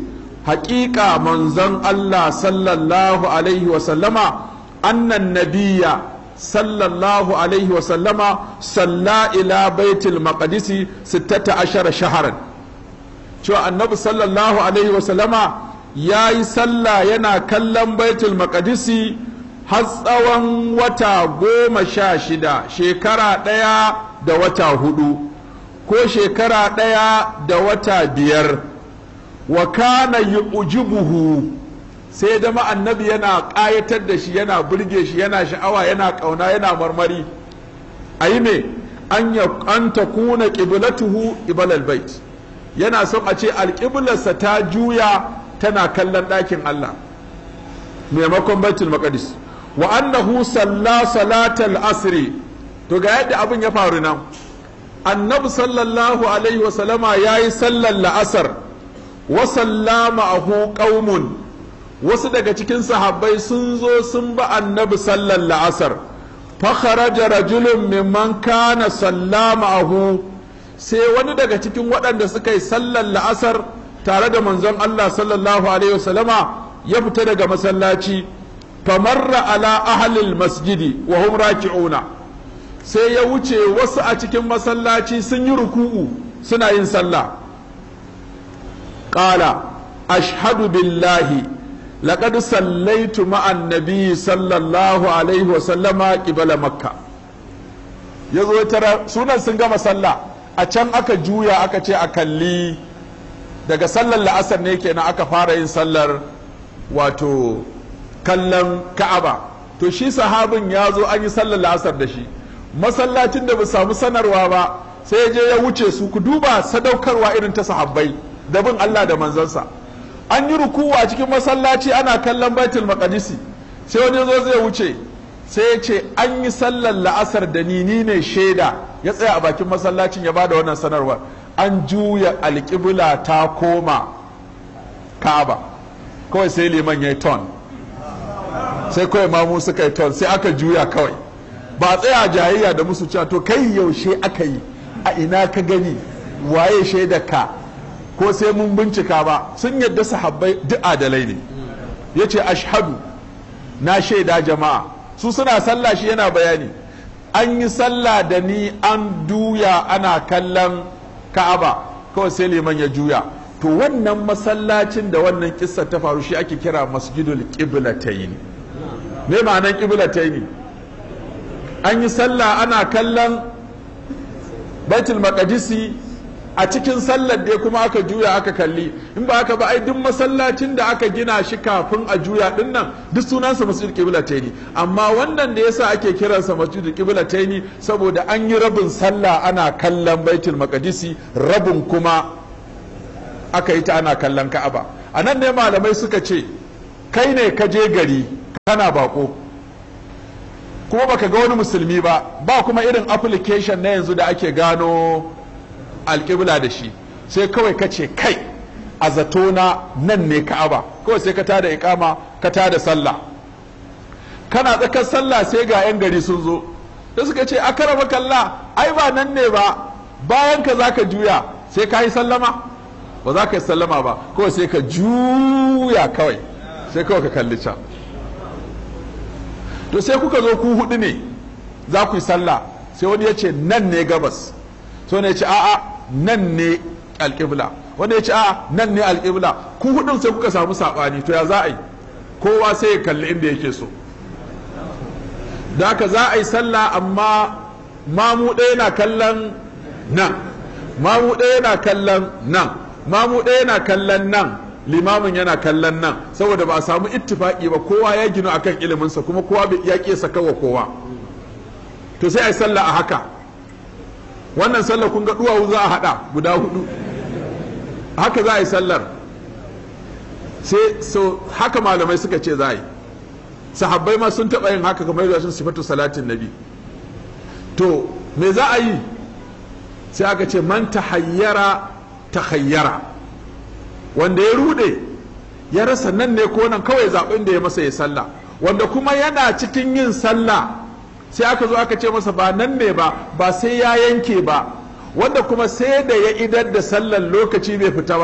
haƙiƙa manzon Allah sallallahu alaihi wasallama annan nabiya sallallahu alaihi wasallama salla ila baitul maqdisi sittata ashara shaharan cewa annabi sallallahu alaihi wasallama ya yi sallah yana kallon baitul maqdisi har tsawon wata goma sha shida shekara ɗaya da wata hudu ko shekara ɗaya da wata biyar wa kana yu'jibuhu sai da annabi yana ƙayatar da shi yana burge shi yana sha'awa yana ƙauna yana marmari ayi me an ya an takuna qiblatuhu ibalal bait yana son a ce alƙiblarsa ta juya tana kallon ɗakin Allah maimakon baitul maqdis wa annahu salla salatal asri to ga yadda abin ya faru nan annabi sallallahu alaihi wa sallama yayi sallar la'asar wa sallama ahu qaumun wasu daga cikin sahabbai sun zo sun ba annabi sallar la'asar fa kharaja rajulun mimman kana sallama ahu sai wani daga cikin waɗanda suka yi sallar la'asar tare da manzon Allah sallallahu alaihi wasallama ya fita daga masallaci famarra ala ahlil masjidi wa hum raki'una sai ya wuce wasu a cikin masallaci sun yi ruku'u suna yin sallah qala ashhadu billahi laqad sallaitu ma'an nabiy sallallahu alaihi wasallama qibla makka yazo tara sunan sun gama sallah a can aka juya aka ce a kalli daga sallar la'asar ne kenan aka fara yin sallar wato kallon ka'aba to shi sahabin ya zo an yi sallar la'asar da shi masallacin da ba samu sanarwa ba sai ya je ya wuce su ku duba sadaukarwa irin ta sahabbai da bin Allah da manzansa an yi rukuwa a cikin masallaci ana kallon baitul maqdisi sai wani zo zai wuce sai ya ce an yi sallar la'asar da ni ni ne shaida ya tsaya a bakin masallacin ya bada wannan sanarwar an juya alƙibla ta koma ka'aba kawai sai liman ya yi ton sai kawai mamu suka yi ton sai aka juya kawai ba tsaya jayayya da musu cewa to kai yaushe aka yi a ina ka gani waye shaida ka ko sai mun bincika ba sun yadda sahabbai duk adalai ne ya ce ashhadu na shaida jama'a su suna sallah shi yana bayani an yi sallah da ni an duya ana kallon ka'aba kawai sai liman ya juya to wannan masallacin da wannan kissa ta faru shi ake kira masjidul qiblatayn me ma'anar qiblatayn an yi sallah ana kallon baitul maqdisi a cikin sallar da kuma aka juya aka kalli in ba haka ba ai duk masallacin da aka gina shi kafin a juya din nan duk sunansa masjidul qiblatayn amma wannan da yasa ake kiransa masjidul qiblatayn saboda an yi rabin sallah ana kallon baitul maqdisi rabin kuma aka yi ta ana kallon ka'aba anan ne malamai suka ce kai ne ka je gari kana bako kuma baka ga wani musulmi ba ba kuma irin application na yanzu da ake gano alƙibla da shi sai kawai ka ce kai a zatona nan ne ka'aba kawai sai ka tada iqama ka tada sallah kana tsakar sallah sai ga yan gari sun zo da suka ce akarama kalla ai ba nan ne ba bayan ka zaka juya sai ka yi sallama ba za ka yi sallama ba kawai sai ka juya kawai sai kawai ka kalli can to sai kuka zo ku hudu ne za ku yi sallah sai wani ya ce nan ne gabas so ne ya ce a'a nan ne alƙibla wanda ya ce a nan ne alƙibla ku hudun sai kuka samu saɓani to ya za a yi kowa sai ya kalli inda yake so da haka za a yi sallah amma mamu ɗaya na kallon nan mamu ɗaya na kallon nan mamu ɗaya na kallon nan limamin yana kallon nan saboda ba a samu ittifaki ba kowa ya gino akan iliminsa kuma kowa ya ƙi sakawa kowa to sai a yi sallah a haka wannan sallar kun ga duwawu za a hada guda hudu haka za a yi sallar sai so haka malamai suka ce za a yi sahabbai ma sun taɓa yin haka kamar yadda sifatu salatin nabi to me za a yi sai aka ce man tahayyara tahayyara wanda ya rude ya rasa nan ne ko nan kawai zaɓin da ya masa ya sallah wanda kuma yana cikin yin sallah sai aka zo aka ce masa ba nan ne ba ba sai ya yanke ba wanda kuma sai da ya idar da sallar lokaci bai fita ba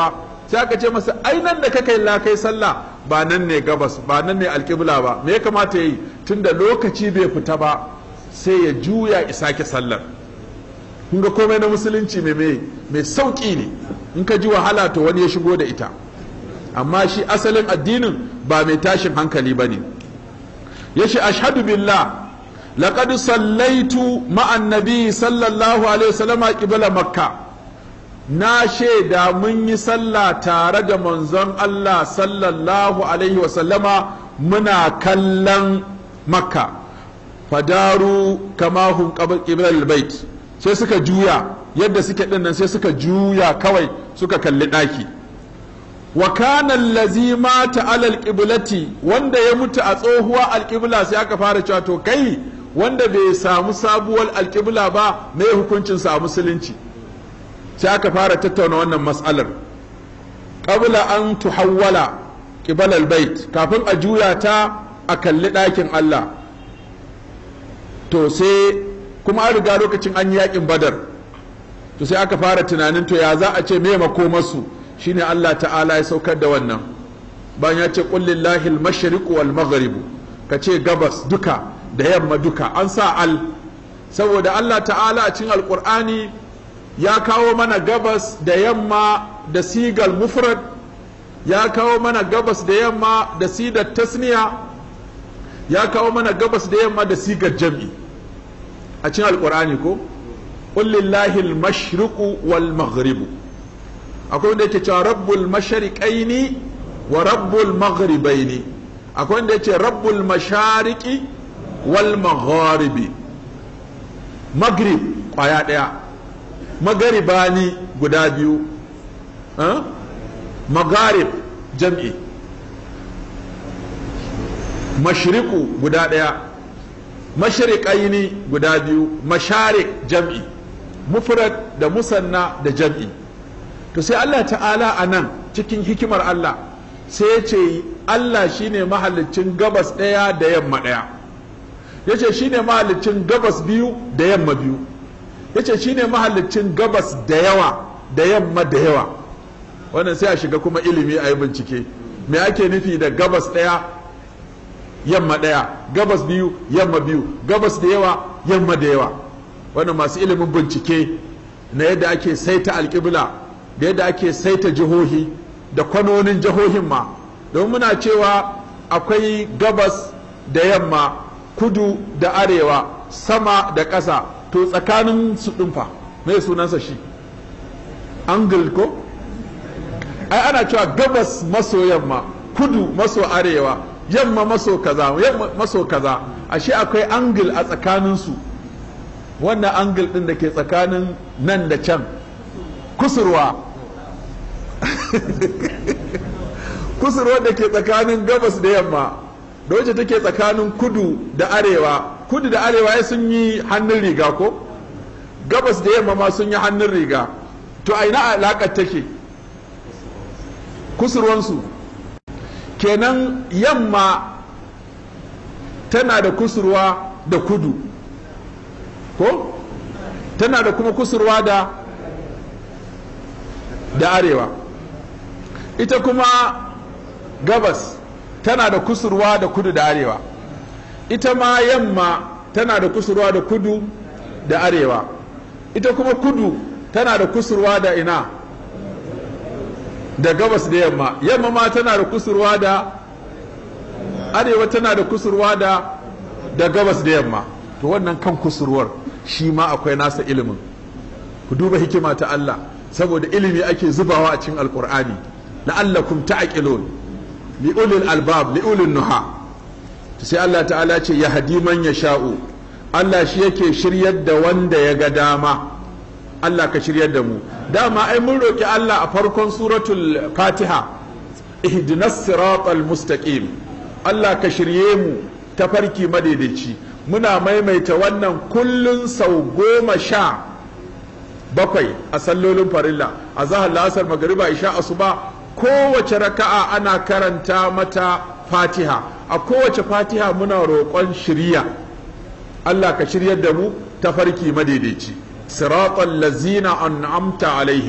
sai aka ce masa ai nan da kake la kai sallah ba nan ne gabas ba nan ne alƙibla ba, me ya kamata yayi tunda lokaci bai fita ba sai ya juya ya sake sallar. kun ga komai na musulunci mai mai sauki ne, in ka ji wahala to wani ya shigo da ita, amma shi asalin addinin ba mai tashin hankali bane. yace ashhadu billah laqad sallaitu ma'an nabi sallallahu alaihi wasallam qibla makka, na shaida mun yi sallah tare da manzon Allah sallallahu alaihi wasallama muna kallon makka. fadaru kama hum qibla albayt, sai suka juya yadda suke dinnan sai suka juya kawai suka kalli daki. wa kana allazi mata ala alqiblati, wanda ya mutu a tsohuwa alqibla sai aka fara cewa to kai wanda bai samu sabuwar alqibla ba me hukuncin sa a musulunci, sai aka fara tattauna wannan mas'alar. qabla an tuhawwala qibla albayt, kafin a juya ta a kalli dakin Allah. to sai kuma an riga lokacin an yi yakin badar, to sai aka fara tunanin to ya za a ce me makomarsu, shine Allah ta'ala ya saukar da wannan bayan ya ce qul lillahi al-mashriq wal maghrib, ka ce gabas duka da yamma duka, an sa al saboda Allah ta'ala a cikin alqur'ani ya kawo mana gabas da yamma da sigal mufrad, ya kawo mana gabas da yamma da sigar tasniya, ya kawo mana gabas da yamma da sigar jam'i a cikin alqur'ani ko qul lillahi al-mashriq wal maghrib. akwai wanda yake cewa rabbul mashariqaini wa rabbul maghribaini, akwai wanda yake rabbul mashariqi wal magharibi. maghrib kwaya daya, magharibani guda biyu, eh? magharib jam'i, mashriqu guda daya, mashariqaini guda biyu, masharik jam'i, mufrad da musanna da jam'i. to sai Allah ta'ala a nan cikin hikimar Allah sai ya ce Allah shine mahalicin gabas ɗaya da yamma ɗaya, ya ce shine mahalicin gabas biyu da yamma biyu, ya ce shine mahalicin gabas da yawa da yamma da yawa. wannan sai a shiga kuma ilimi a yi bincike, me ake nufi da gabas ɗaya yamma ɗaya, gabas biyu yamma biyu, gabas da yawa yamma da yawa. wannan masu ilimin bincike na yadda ake saita alƙibla da yadda ake saita jihohi da kwanonin jihohin ma, don muna cewa akwai gabas da yamma, kudu da arewa, sama da ƙasa, to tsakanin su ɗinfa mai sunansa shi angle ko? ai ana cewa gabas maso yamma, kudu maso arewa, yamma maso kaza, yamma maso kaza, ashe akwai angle a tsakaninsu. wannan angle ɗin da ke tsakanin nan da can kusurwa kusurwa da ke tsakanin gabas da yamma da wacce take tsakanin kudu da arewa, kudu da arewa ya sun yi hannun riga ko, gabas da yamma ma sun yi hannun riga, to a ina alaƙar take kusurwansu kenan. yamma tana da kusurwa da kudu ko, tana da kuma kusurwa da da arewa. ita kuma gabas tana da kusurwa da kudu da arewa, ita ma yamma tana da kusurwa da kudu da arewa, ita kuma kudu tana da kusurwa da ina da gabas da yamma, yamma ma tana da kusurwa da arewa, tana da kusurwa da da gabas da yamma. to wannan kan kusurwar shi ma akwai nasa ilimin. ku duba hikima ta Allah, saboda ilimi ake zubawa a cikin alkur'ani, la'allakum ta'qilun li ulil albab li ulil nuha. to sai Allah ta'ala ce ya hadi man yasha'u, Allah shi yake shiryar da wanda ya ga dama. Allah ka shiryar da mu. dama ai mun roki Allah a farkon suratul Fatiha, ihdinas siratal mustaqim, Allah ka shirye mu tafarki madaidaici. muna maimaita wannan kullun sau goma sha bakwai a sallolin farilla, a zahar lasar magariba isha asuba, kowace raka'a ana karanta mata fatiha, a kowace fatiha muna roƙon shirya. Allah ka shiryar da mu tafarki madaidaici. siratal lazina an'amta alaihim,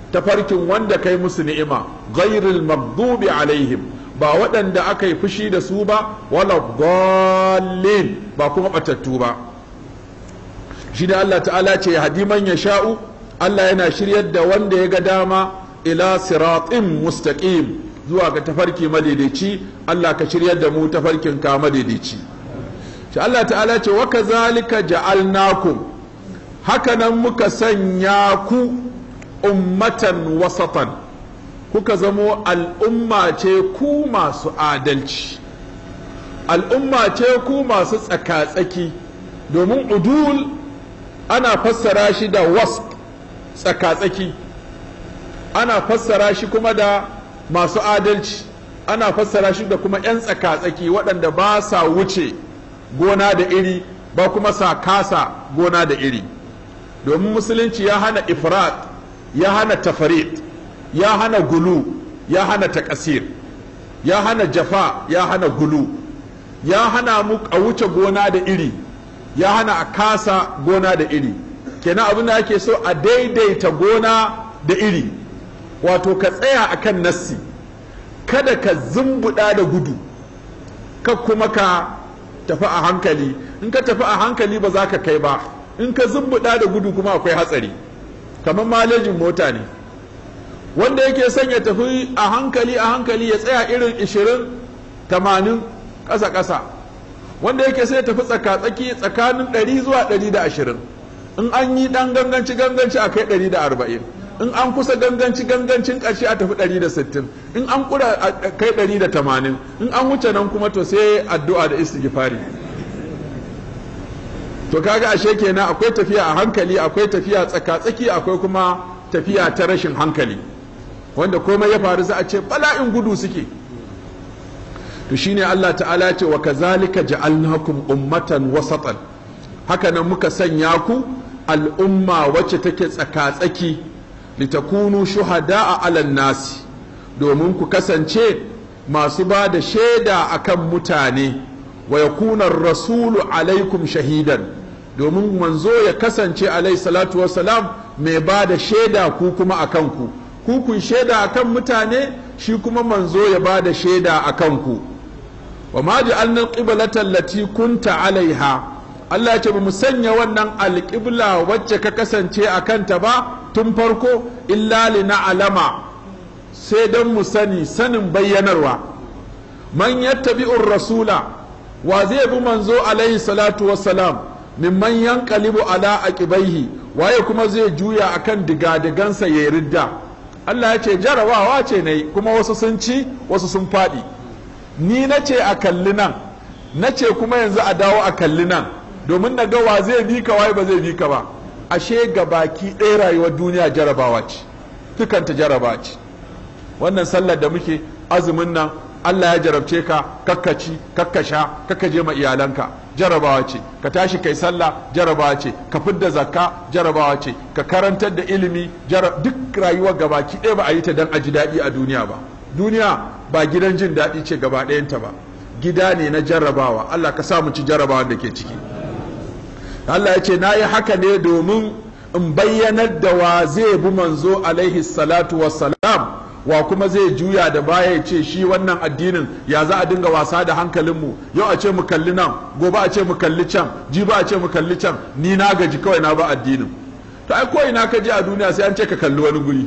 tafarkin wanda kai musu ni'ima ghairil maghdubi alaihim ba waɗanda aka yi fushi da su ba wala dallin ba kuma batattu ba. shi da Allah ta'ala ce hadiman ya sha'u Allah yana shiryar da wanda ya ga dama ila siratin mustaqim zuwa ga tafarki madaidaici. Allah ka shiryar da mu tafarkin ka madaidaici. shi Allah ta'ala ce wa kazalika ja'alnakum hakanan muka sanya ku ummatan wasatan kuka zamo al'umma ce ku masu adalci, al'umma ce ku masu tsaka-tsaki, domin udul ana fassara shi da wasp tsaka-tsaki, ana fassara shi kuma da masu adalci, ana fassara shi da kuma 'yan tsaka-tsaki waɗanda ba sa wuce gona da iri ba kuma sa kasa gona da iri. domin musulunci ya hana ifrat, ya hana tafarit, ya hana gulu, ya hana takasir, ya hana jafa, ya hana gulu, ya hana mu a wuce gona da iri, ya hana a kasa gona da iri. kenan abin da ake so a daidaita gona da iri, wato ka tsaya akan nassi, kada ka zumbuda da gudu, ka kuma ka tafi a hankali. in ka tafi a hankali ba za ka kai ba, in ka zumbuda da gudu kuma akwai hatsari. kamar malejin mota ne, wanda yake son ya tafi a hankali a hankali ya tsaya irin ishirin tamanin ƙasa-ƙasa, wanda yake sai ya tafi tsaka-tsaki tsakanin ɗari zuwa ɗari da ashirin. in an yi ɗan ganganci ganganci a kai ɗari da arba'in, in an kusa ganganci gangancin ƙarshe a tafi ɗari da sittin, in an kura a kai ɗari da tamanin, in an wuce nan kuma to sai addu'a da istighfari. to kaga ashe kenan akwai tafiya a hankali, akwai tafiya tsaka-tsaki, akwai kuma tafiya ta rashin hankali, wanda komai ya faru za a ce bala'in gudu suke. to shine Allah ta'ala ce wa kazalika ja'alnakum ummatan wasatan, haka nan muka sanya ku al'umma wacce take tsaka-tsaki, litakunu shuhada'a 'alan nasi, domin ku kasance masu ba da shaida akan mutane, wa yakuna rasulu alaikum shahidan, domin manzo ya kasance alaihi salatu wassalam mai ba da shaida ku kuma akan ku, ku kun shaida akan mutane, shi kuma manzo ya ba da shaida akan ku. wa ma ja'alna al-qiblata allati kunta alaiha, Allah ya ce ba mu sanya wannan alƙibla wacce ka kasance a kanta ba tun farko, illa li na'lama, sai don mu sani sanin bayyanarwa, man yattabi'ur rasula, wa zai bi manzo alaihi salatu wassalam, mimman yanqalibu ala aqibaihi, waye kuma zai juya akan digadigansa ya ridda. Allah ya ce jarabawa ce ne, kuma wasu sun ci wasu sun faɗi. ni na ce a kalli nan, na ce kuma yanzu a dawo a kalli nan, domin na ga wa zai bi ka waye ba zai bi ka ba. ashe gabaki ɗaya rayuwar duniya jarabawa ce, tukanta jarabawa ce. wannan sallar da muke, azumin nan, Allah ya jarabce ka, kakkaci kakkasha kakkaje ma iyalanka, jarabawa ce. ka tashi kai sallah, jarabawa ce. ka fidda zakka, jarabawa ce. ka karantar da ilimi, duk rayuwar gabaki ɗaya ba a yi ta don a ji daɗi a duniya ba. duniya ba gidan jin daɗi ce gaba ɗayanta ba, gida ne na jarrabawa. Allah ka sa mu ci jarrabawa da ke ciki. Allah ya ce na yi haka ne domin in bayyanar da wa zai bi manzo alaihi salatu wassalam, wa kuma zai juya da baya ya ce shi wannan addinin ya za a dinga wasa da hankalinmu, yau a ce mu kalli nan, gobe a ce mu kalli can, jibi a ce mu kalli can, ni na gaji kawai na ba addinin. to ai ko ina ka je a duniya sai an ce ka kalli wani guri,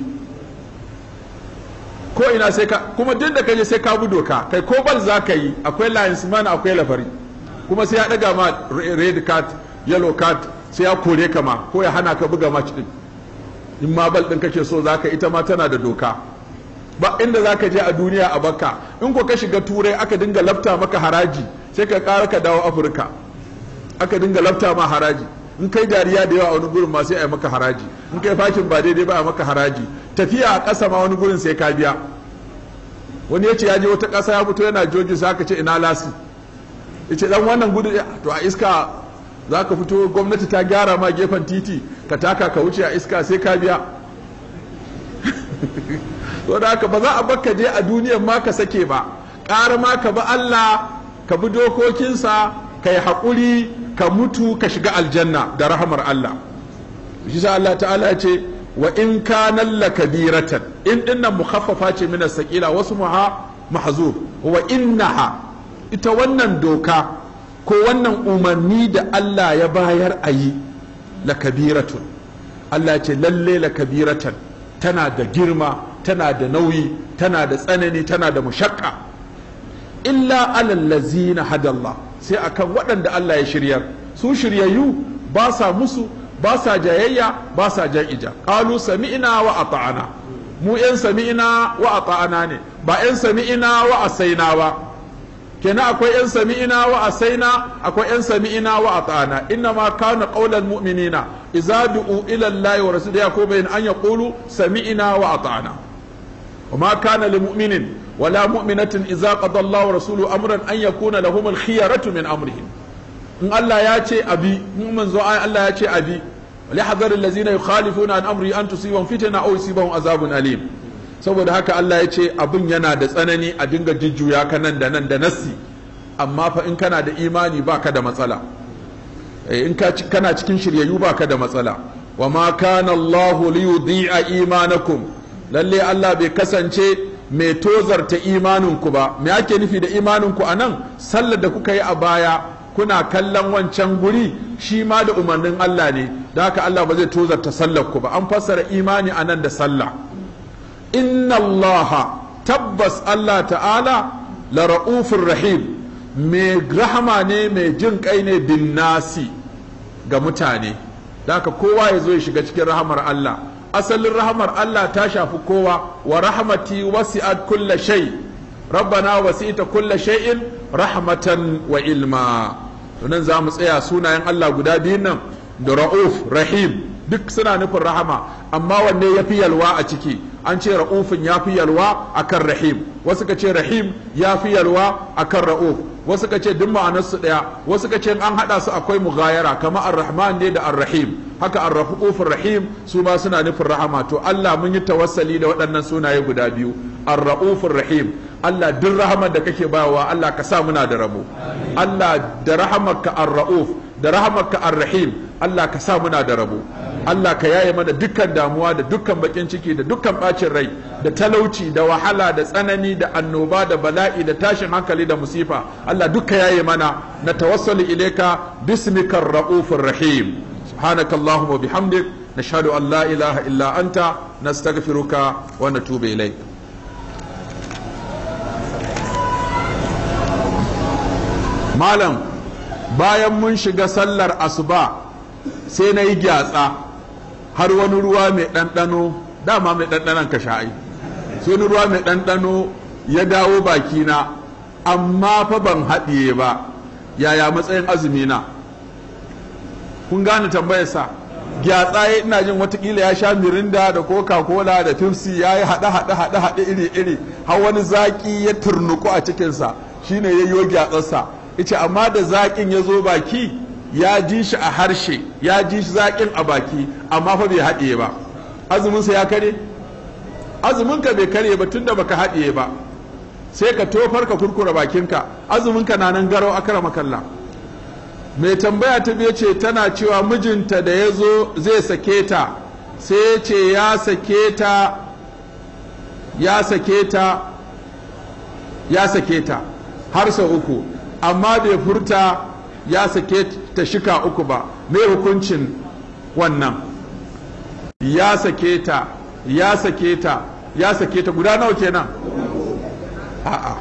ko ina sai ka, kuma duk da ka je sai ka bi doka. kai ko bal za ka yi, akwai linesman akwai lafari, kuma sai ya daga ma red card yellow card, sai ya kore ka ma, ko ya hana ka buga match din. in ma bal din kake so zaka, ita ma tana da doka. ba inda zaka je a duniya a baka. in ko ka shiga turai aka dinga lafta maka haraji, sai ka ƙara ka dawo afirka, aka dinga lafta ma haraji. in kai dariya da yawa a wani gurin ma sai a yi maka haraji, in kai fakin ba daidai ba a maka haraji. tafiya a ƙasa ma wani gurin sai ka biya. wani ya ce ya je wata ƙasa ya fito yana joji, sai aka ce ina lasi, ya ce dan wannan gudu, to a iska za ka fito, gwamnati ta gyara ma gefen titi ka taka ka wuce a iska sai ka biya. to da haka ba za a baka je a duniyar ma ka sake ba, ƙara ma ka bi Allah, ka bi dokokinsa, ka yi haƙuri, ka mutu, ka shiga aljanna da rahamar Allah. shi sa Allah ta'ala ce wa in kana lakabiratan in dinnan mukhaffafa ce min as-saqila wasu muha mahzuf wa innaha ita wannan doka ko wannan umarni da Allah ya bayar a yi lakabiratun Allah ce lalle lakabiratan tana da girma tana da nauyi tana da tsanani tana da mushakka illa alal ladzina hadallah sai akan waɗanda Allah ya shiryar su shiryayyu ba sa musu ba sa jayayya ba sa ja'ija qalu sami'na wa ata'ana mu yan sami'na wa ata'ana ne ba yan sami'na wa asaina ba kenan akwai yan sami'na wa asaina akwai yan sami'na wa ata'ana inna ma kana qaulal mu'minina idza du'u ila allahi wa rasulihi ko bayin an yaqulu sami'na wa ata'ana wa ma kana lil mu'minin wala mu'minatin idza qada allahu wa rasuluhu amran an yakuna lahum al khiyaratu min amrihim in Allah ya ce abi in manzo Allah ya ce abi وليحذر الذين يخالفون عن امره ان تصيبهم فتنه او يصيبهم عذاب اليم saboda haka Allah ya ce abin yana da tsanani a dinga jujjuya ka nan da nan da nassi amma fa in kana da imani baka da matsala in ka kana cikin shiryayyu baka da matsala wa ma kana Allah li yudhi'a imanakum lalle Allah bai kasance mai tozarta imaninku ba me ake nufi da imaninku anan sallar da kuka yi a baya kuna kallon wancan guri shi ma da umarnin Allah ne da haka Allah ba zai tozarta sallar ku ba an fassara imani a nan da sallah inna Allah tabbas Allah ta'ala la ra'ufur rahim mai rahama ne mai jin kai ne bin nasi ga mutane da haka kowa ya zo ya shiga cikin rahamar Allah asalin rahamar Allah ta shafi kowa wa rahmati wasi'at kulla shay rabbana wasi'ta kulla shay'in rahmatan wa ilma nan za mu tsaya sunayen Allah guda biyun nan da ra'uf rahim duk suna nufin rahama amma wanne ya fi yalwa a ciki an ce ra'ufin ya fi yalwa akan rahim wasu ka ce rahim ya fi yalwa akan ra'uf wasu ka ce duk ma'anarsu ɗaya wasu ka ce an haɗa su akwai mughayara kama ar-rahman ne da ar-rahim haka ar-ra'ufur rahim su ma suna nufin rahama to Allah mun yi tawassali da waɗannan sunaye guda biyu ar-ra'ufur rahim Allah duk rahamar da kake bawa Allah ka sa muna da rabo Allah da rahamarka ar-ra'uf da rahamarka ar-rahim Allah ka sa muna da rabo Allah ka yaye mana dukkan damuwa da dukkan bakin ciki da dukkan bacin rai da talauci da wahala da tsanani da annoba da bala'i da tashin hankali da musifa Allah duka yaye mana na tawassuli ilayka bismikar ra'ufur rahim subhanakallahumma bihamdik nashhadu an la ilaha illa anta nastaghfiruka wa natubu ilayk malam bayan mun shiga sallar asuba sai na yi gyatsa har wani ruwa mai ɗanɗano dama mai ɗanɗanon ka sha'ai sai wani ruwa mai ɗanɗano ya dawo bakina amma fa ban haɗiye ba yaya matsayin azumi na kun gane tambayarsa gyatsa ya ina jin watakila ya sha mirinda da coca-cola da pepsi ya yi haɗe haɗe haɗe haɗe iri iri har wani zaƙi ya turnuku a cikinsa shine ya yi gyatsarsa ita amma da zaƙin ya zo baki ya ji shi a harshe ya ji shi zaƙin a baki amma fa bai haɗiye ba azuminsa ya kare azuminka bai kare ba tunda baka haɗiye ba sai ka tofar ka kurkura bakinka azuminka na nan garau akara makalla mai tambaya ta biye ce tana cewa mijinta da ya zo zai sake ta sai ya ce ya sake ta ya sake ta ya sake ta har sau uku amma bai furta ya sake ta shika uku ba mai hukuncin wannan ya sake ta ya sake ta ya sake ta guda nawa kenan a'a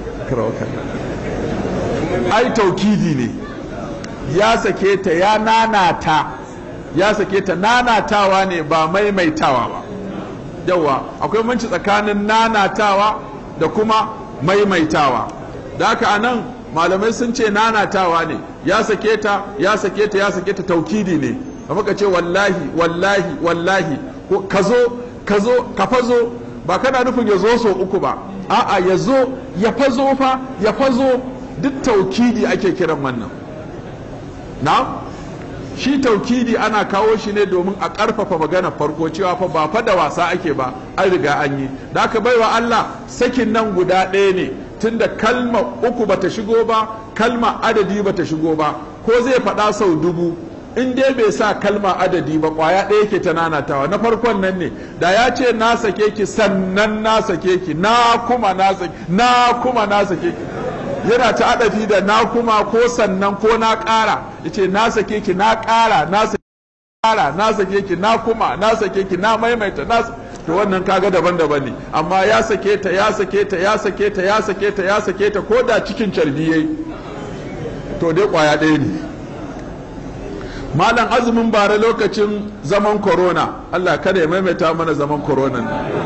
ai taukidi ne ya sake ta ya nanata ya sake ta nanatawa ne ba maimaitawa ba yawa akwai manci tsakanin nanatawa da kuma maimaitawa da haka anan malamai sun ce nanatawa ne ya sake ta ya sake ta ya sake ta taukidi ne kamar ka ce wallahi wallahi wallahi ka zo ka zo ka fazo ba kana nufin ya zo so uku ba a'a ya zo ya fazo fa ya fazo duk taukidi ake kiran wannan na shi taukidi ana kawo shi ne domin a ƙarfafa magana farko cewa fa ba fa da wasa ake ba an riga an yi da aka baiwa Allah sakin nan guda ɗaya ne tunda kalma uku bata shigo ba kalma adadi bata shigo ba ko zai faɗa sau dubu in dai bai sa kalma adadi ba kwaya ɗaya yake ta nanatawa. Na farkon nan ne da ya ce na sake ki sannan na sake ki na kuma na sake na kuma na sake ki, yana ta adafi da na kuma ko sannan ko na ƙara, yace na sake ki na ƙara na sake ƙara na sake ki na kuma na sake ki na maimaita na, to wannan kaga daban-daban ne. Amma ya sake ta ya sake ta ya sake ta ya sake ta ya sake ta ko da cikin carbi yayi, to dai kwaya ɗaya ne. Malam azumin bara lokacin zaman corona, Allah kada ya maimaita mana zaman corona,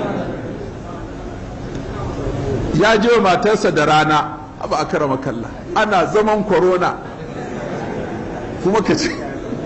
ya je wa matarsa da rana, abu a karama kalla ana zaman corona kuma ka ce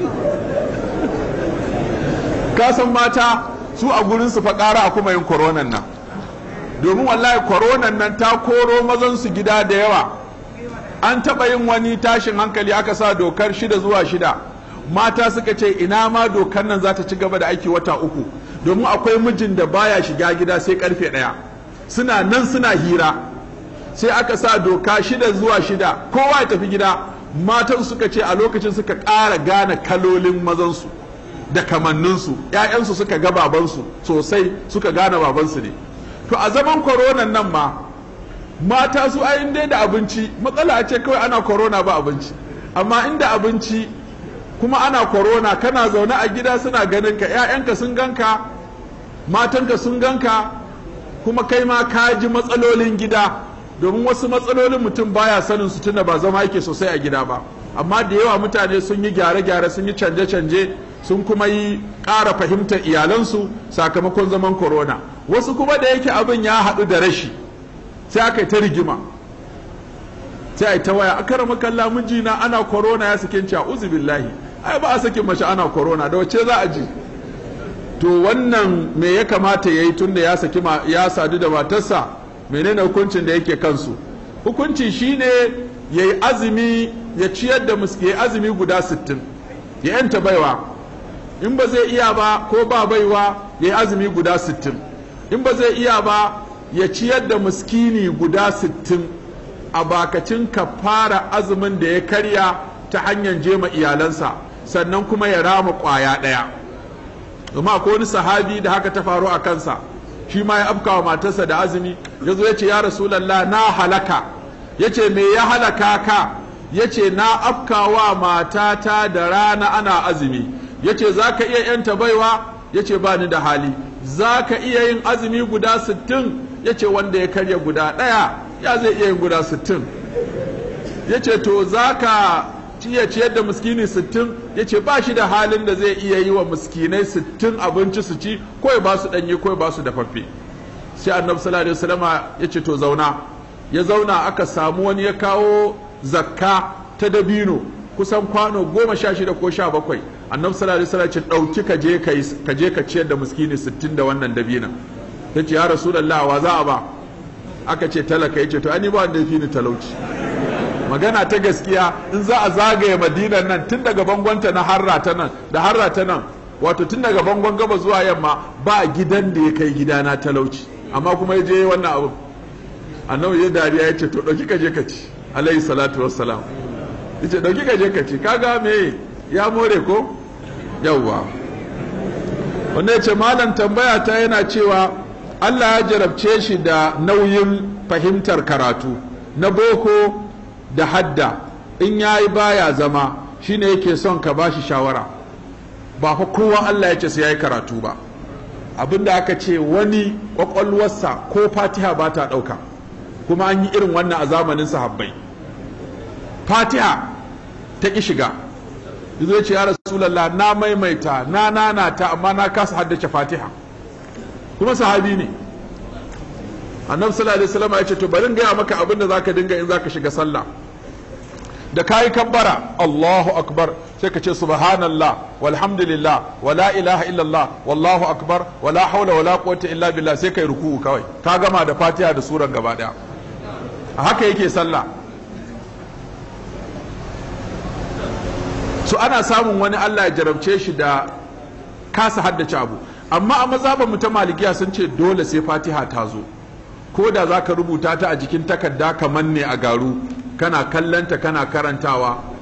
kasan mata su a gurinsu fa ƙara a kuma yin koronan nan, domin wallahi koronan nan ta koro mazansu gida da yawa. An taɓa yin wani tashin hankali, aka sa dokar shida zuwa shida, mata suka ce ina ma dokar nan za ta ci gaba da aiki wata uku, domin akwai mijin da baya shiga gida sai karfe ɗaya, suna nan suna hira, sai aka sa doka shida zuwa shida kowa ya tafi gida. Matan suka ce a lokacin suka ƙara gane kalolin mazansu da kamanninsu, ‘ya'yansu suka ga babansu sosai, suka gane babansu ne. To a zaman koronan nan ma mata su ayin dai da abinci, matsala ce kawai ana korona ba abinci, amma inda abinci kuma ana korona kana zaune a gida suna ganin ka, ‘ya'yanka sun ganka, matanka sun ganka, kuma kai ma ka ji matsalolin gida, domin wasu matsalolin mutum baya sanin su tunda ba zama yake sosai a gida ba. Amma da yawa mutane sun yi gyare-gyare, sun yi canje-canje, sun kuma yi ƙara fahimtar iyalansu sakamakon zaman korona. Wasu kuma da yake abin ya haɗu da rashi, sai aka yi ta rigima, sai a yi ta waya, aka rama kalla mijina ana korona ya sakin ci a uzu billahi, ai ba a sakin mace ana korona, da wacce za a ji? To wannan me ya kamata ya yi tun da ya saki ya sadu da matarsa, menene hukuncin da yake kansu? Hukunci shine ya yi azumi, ya ciyar da miski, ya azumi guda sittin, ya yanta baiwa, in ba zai iya ba ko ba baiwa ya yi azumi guda sittin, in ba zai iya ba ya ciyar da miskini guda sittin a bakacin kafara azumin da ya karya ta hanyar jema iyalansa, sannan kuma ya rama kwaya ɗaya. Domin akwai wani sahabi da haka ta faru a kansa, shi ma ya afkawa matarsa da azumi, ya zo ya ce ya Rasulallah na halaka. Ya ce me ya halaka ka? Ya ce na afkawa matata da rana ana azumi. Ya ce za ka iya yanta baiwa? Ya ce ba ni da hali. Za ka iya yin azumi guda sittin? Ya ce wanda ya karya guda ɗaya ya zai iya yin guda sittin. Ya ce to za ka iya ciyar da miskini sittin? Ya ce ba shi da halin da zai iya yi wa miskinai sittin abinci su ci, ko ya ba su ɗanye ko ya ba su dafaffe. Sai annabi sallallahu alaihi wasallam ya ce to zauna. Ya zauna, aka samu wani ya kawo zakka ta dabino kusan kwano goma sha shida ko sha bakwai. Annabi sallallahu alaihi wasallam ya ce ɗauki ka je ka ka je ka ciyar da miskini sittin da wannan dabinan. Ta ce ya Rasulullah wa za a ba? Aka ce talaka. Ya ce to ani ba wanda ya fi ni talauci. Magana ta gaskiya, in za a zagaye madinan nan tun daga bangonta na harra ta nan da harra ta nan, wato tun daga bangon gaba zuwa yamma, ba gidan da ya kai gidana talauci, amma kuma ya je wannan abu. Annabi ya dariya ya ce to dauki ka je ka ci, alayhi salatu wassalam. Ya ce dauki ka je ka ci, kaga me ya more ko? Yawwa. Wanda ya ce malam tambaya ta yana cewa Allah ya jarabce shi da nauyin fahimtar karatu na boko da hadda, in yayi baya zama, shine yake son ka bashi shawara. Ba fa kowa Allah ya ce sai yayi karatu ba, abinda aka ce wani kwakwalwarsa ko Fatiha ba ta dauka, kuma an yi irin wannan a zamanin sahabbai. Fatiha ta ki shiga, yazo ya ce ya Rasulullah na maimaita na nana ta amma na kasa haddace Fatiha, kuma sahabi ne. Annabi sallallahu alaihi wasallam ya ce to bari gaya maka abin da zaka dinga in zaka shiga sallah. Da kayi kabbara Allahu akbar sai ka ce subhanallah walhamdulillah wala ilaha illallah wallahu akbar wala haula wala quwwata illa billah, sai kai ruku'u kawai ka gama da Fatiha da suran gaba daya. A haka yake sallah. So ana samun wani Allah ya jarabce shi da kasa haddace abu, amma a mazhaban mu ta malikiya sun ce dole sai Fatiha ta zo, ko da za ka rubuta ta a jikin takarda kamar ne a garu, kana kallanta kana karantawa,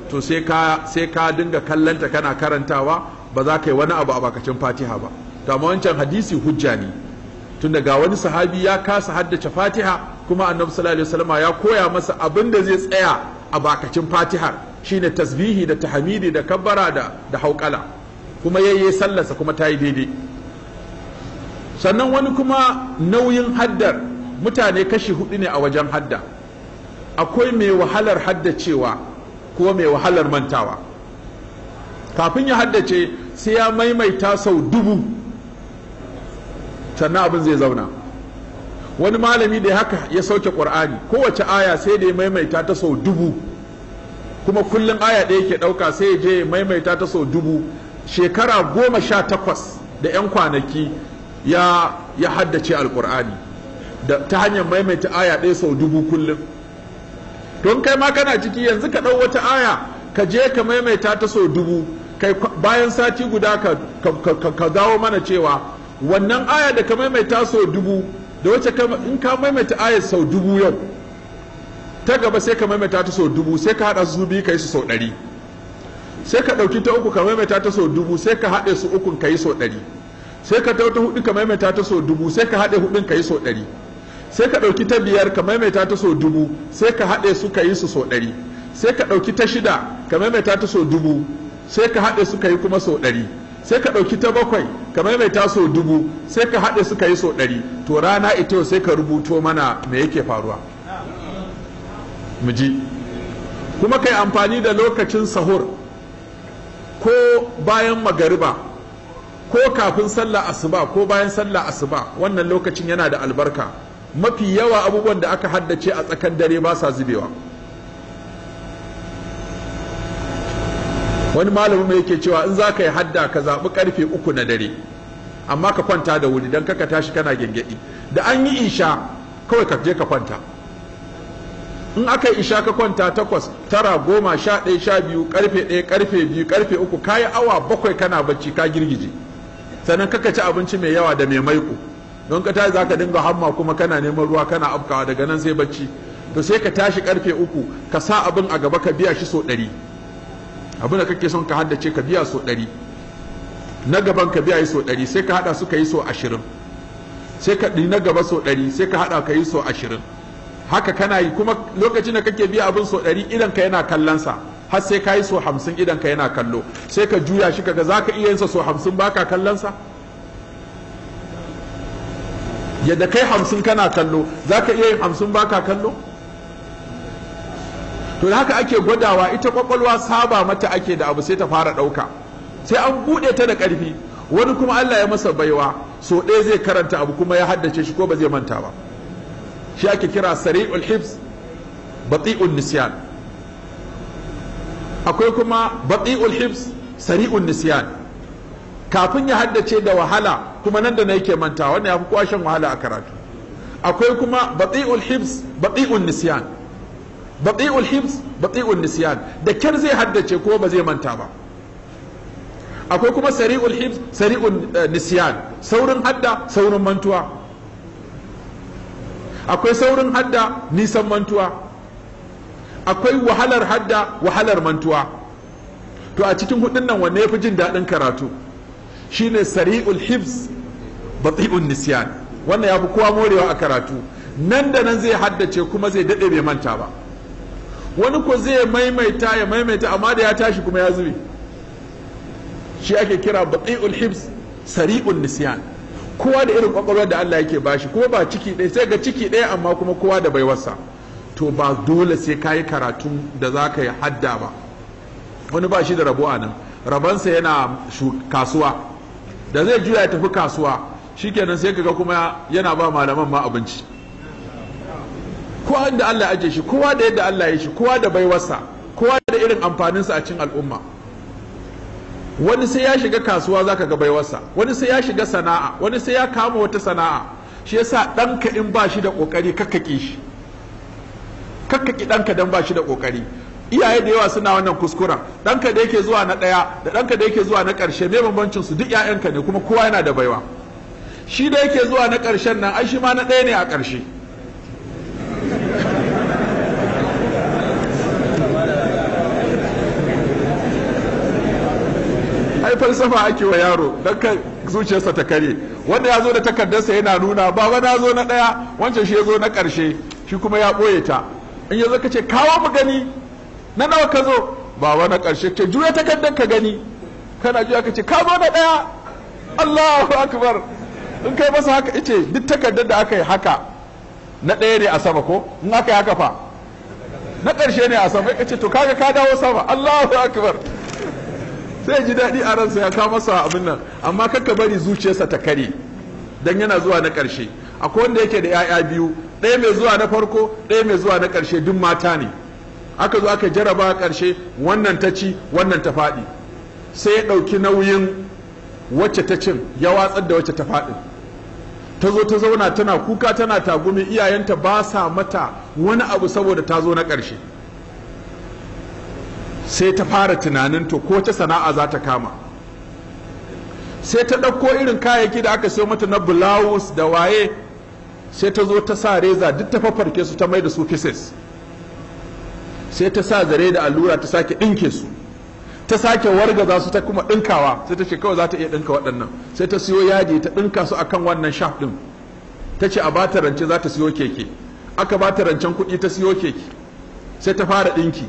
to sai ka sai ka dinga kallanta kana karantawa, ba za ka yi wani abu a bakacin fatiha ba. to amma wancan hadisi hujja ne, tun daga wani sahabi ya kasa haddace fatiha kuma annabi sallallahu alaihi wasallam ya koya masa abin da zai tsaya a bakacin fatihar, shine tasbihi da tahmidi da kabbara da da hauƙala, kuma yayye sallarsa kuma ta yi daidai. sannan wani kuma nauyin haddar, mutane kashi hudu ne a wajen hadda. akwai mai wahalar haddacewa ko mai wahalar mantawa. kafin ya haddace sai ya maimaita sau dubu sannan abin zai zauna. wani malami da haka ya sauke ƙur'ani, kowace aya sai da ya maimaita ta sau dubu, kuma kullum aya ɗaya ke ɗauka sai ya je ya maimaita ta sau dubu. shekara goma sha takwas da 'yan kwanaki ya ya haddace alƙur'ani da ta hanyar maimaita aya ɗaya sau dubu kullum. don kai ma kana ciki yanzu ka ɗau wata aya ka je ka maimaita ta sau dubu, kai bayan sati guda ka, ka, ka dawo mana cewa wannan aya da ka maimaita sau dubu da wacce in ka maimaita aya sau dubu yau, ta gaba sai ka maimaita ta sau dubu, sai ka haɗa su biyu ka yi su sau ɗari, sai ka ɗauki ta uku ka maimaita ta sau dubu, sai ka haɗe su ukun ka yi sau ɗari, sai ka ɗauki hudu ka maimaita ta sau dubu, sai ka haɗe hudun ka yi sau ɗari, sai ka ɗauki ta biyar ka maimaita ta sau dubu, sai ka haɗe su ka yi su sau ɗari, sai ka ɗauki ta shida ka maimaita ta sau dubu, sai ka haɗe su ka yi kuma sau ɗari, sai ka ɗauki ta bakwai ka maimaita sau dubu, sai ka haɗe su ka yi sau ɗari. to rana ita sai ka rubuto mana me yake faruwa mu ji. kuma kai amfani da lokacin sahur ko bayan magariba ko kafin sallah asuba ko bayan sallah asuba, wannan lokacin yana da albarka. mafi yawa abubuwan da aka haddace a tsakan dare ba sa zubewa. wani malamin mai yake cewa in za ka yi hadda ka zaɓi ƙarfe uku na dare, amma ka kwanta da wuri don kaka tashi kana gyangyaɗi. da an yi isha kawai ka je ka kwanta. in aka yi isha ka kwanta takwas tara goma sha ɗaya sha biyu ƙarfe ɗaya ƙarfe biyu ƙarfe uku ka yi awa bakwai kana bacci ka girgije. sannan kaka ci abinci mai yawa da mai maiko, don ka tashi za ka dinga hamma kuma kana neman ruwa kana afkawa, daga nan sai bacci. to sai ka tashi ƙarfe uku ka sa abin a gaba ka biya shi sau ɗari. abin da kake son ka haddace ka biya so ɗari, na gaban ka biya yi so ɗari, sai ka hada su ka yi so ashirin, sai ka ɗi na gaba so ɗari, sai ka hada ka yi so ashirin. haka kana yi kuma lokacin da kake biya abin so ɗari idan ka yana kallonsa har sai ka yi so hamsin idan ka yana kallo, sai ka juya shi kaga za ka iya yin sa so hamsin baka kallonsa. yadda kai hamsin kana kallo za ka iya yin hamsin baka kallo. to da haka ake gwadawa, ita kwakwalwa saba mata ake da abu sai ta fara ɗauka, sai an buɗe ta da ƙarfi. wani kuma Allah ya masa baiwa so ɗaya zai karanta abu kuma ya haddace shi ko ba zai manta ba. shi ake kira sari'ul hifz bati'un nisyan. akwai kuma bati'ul hifz sari'un nisyan, kafin ya haddace da wahala kuma nan da na yake manta, wannan ya fi kwashen wahala a karatu. akwai kuma bati'ul hifz bati'un nisyan. bati'ul hifz bati'un nisyan, da kyar zai haddace ko ba zai manta ba. akwai kuma sari'ul hifz sari'un nisyan, saurin hadda saurin mantuwa. akwai saurin hadda nisan mantuwa. akwai wahalar hadda wahalar mantuwa. to a cikin hudun nan wanne yafi jin daɗin karatu? shine sari'ul hifz bati'un nisyan. wannan yafi kowa morewa a karatu, nan da nan zai haddace kuma zai daɗe bai manta ba. wani ko zai maimaita ya maimaita amma da ya tashi kuma ya zube. shi ake kira bati'ul hifz sari'un nisyan. kowa da irin kwakwalwar da Allah yake bashi, kuma ba ciki ɗaya, sai ga ciki ɗaya amma kuma kowa da baiwarsa. to ba dole sai kayi karatun da za ka yi hadda ba. wani ba shi da rabo a nan, rabansa yana kasuwa, da zai juya ya tafi kasuwa shikenan sai kaga kuma yana ba malaman ma abinci. kowa da Allah aje shi, kowa da yadda Allah ya shi, kowa da baiwarsa, kowa da irin amfaninsa a cikin al'umma. wani sai ya shiga kasuwa zaka ga baiwarsa, wani sai ya shiga sana'a, wani sai ya kama wata sana'a. shi yasa ɗanka in ba shi da ƙoƙari kakkaki shi, kakkaki ɗanka dan ba shi da ƙoƙari. iyaye da yawa suna wannan kuskuren, ɗanka da yake zuwa na ɗaya da ɗanka da yake zuwa na ƙarshe me bambancin su? duk ƴaƴanka ne kuma kowa yana da baiwa. shi da yake zuwa na ƙarshen nan ai shi ma na ɗaya ne a ƙarshe. ai falsafa ake wa yaro don ka zuciyarsa ta kare. Wanda ya zo da takardarsa yana nuna baba na zo na ɗaya, wancan shi ya zo na ƙarshe, shi kuma ya ɓoye ta. In ya zo ka ce kawo mu gani, na nawa ka zo, baba na ƙarshe ce juya takardar ka gani, kana juya ka ce ka zo na ɗaya, Allahu akbar. In kai masa haka ice duk takardar da aka yi haka na ɗaya ne a sama ko, in aka yi haka fa na ƙarshe ne a sama, ka ce to kaga ka dawo sama, Allahu akbar. Sai ji daɗi a ransa ya kawo masa abin nan, amma kakka bari zuciyarsa ta kare dan yana zuwa na ƙarshe. Akwai wanda yake da 'ya'ya biyu, ɗaya mai zuwa na farko, ɗaya mai zuwa na ƙarshe, duk mata ne. Aka zo aka jaraba ƙarshe, wannan ta ci wannan ta faɗi, sai ya ɗauki nauyin wacce ta cin ya watsar da wacce ta faɗi. Ta zo ta zauna tana kuka tana tagumi, iyayenta ba sa mata wani abu saboda ta zo na ƙarshe. Sai ta fara tunanin to ko ta sana'a za ta kama, sai ta ɗauko irin kayayyaki da aka siyo mata na blouse da waye, sai ta zo ta sa reza duk ta fafarke su ta mai da su pieces, sai ta sa zare da allura ta sake ɗinke su, ta sake wargaza su ta kuma ɗinkawa, sai ta ce kawai za ta iya ɗinka waɗannan, sai ta siyo yaji ta ɗinka su akan wannan shaf ɗin. Ta ce a ba ta rance za ta siyo keke, aka ba ta rancen kuɗi ta siyo keke, sai ta fara ɗinki.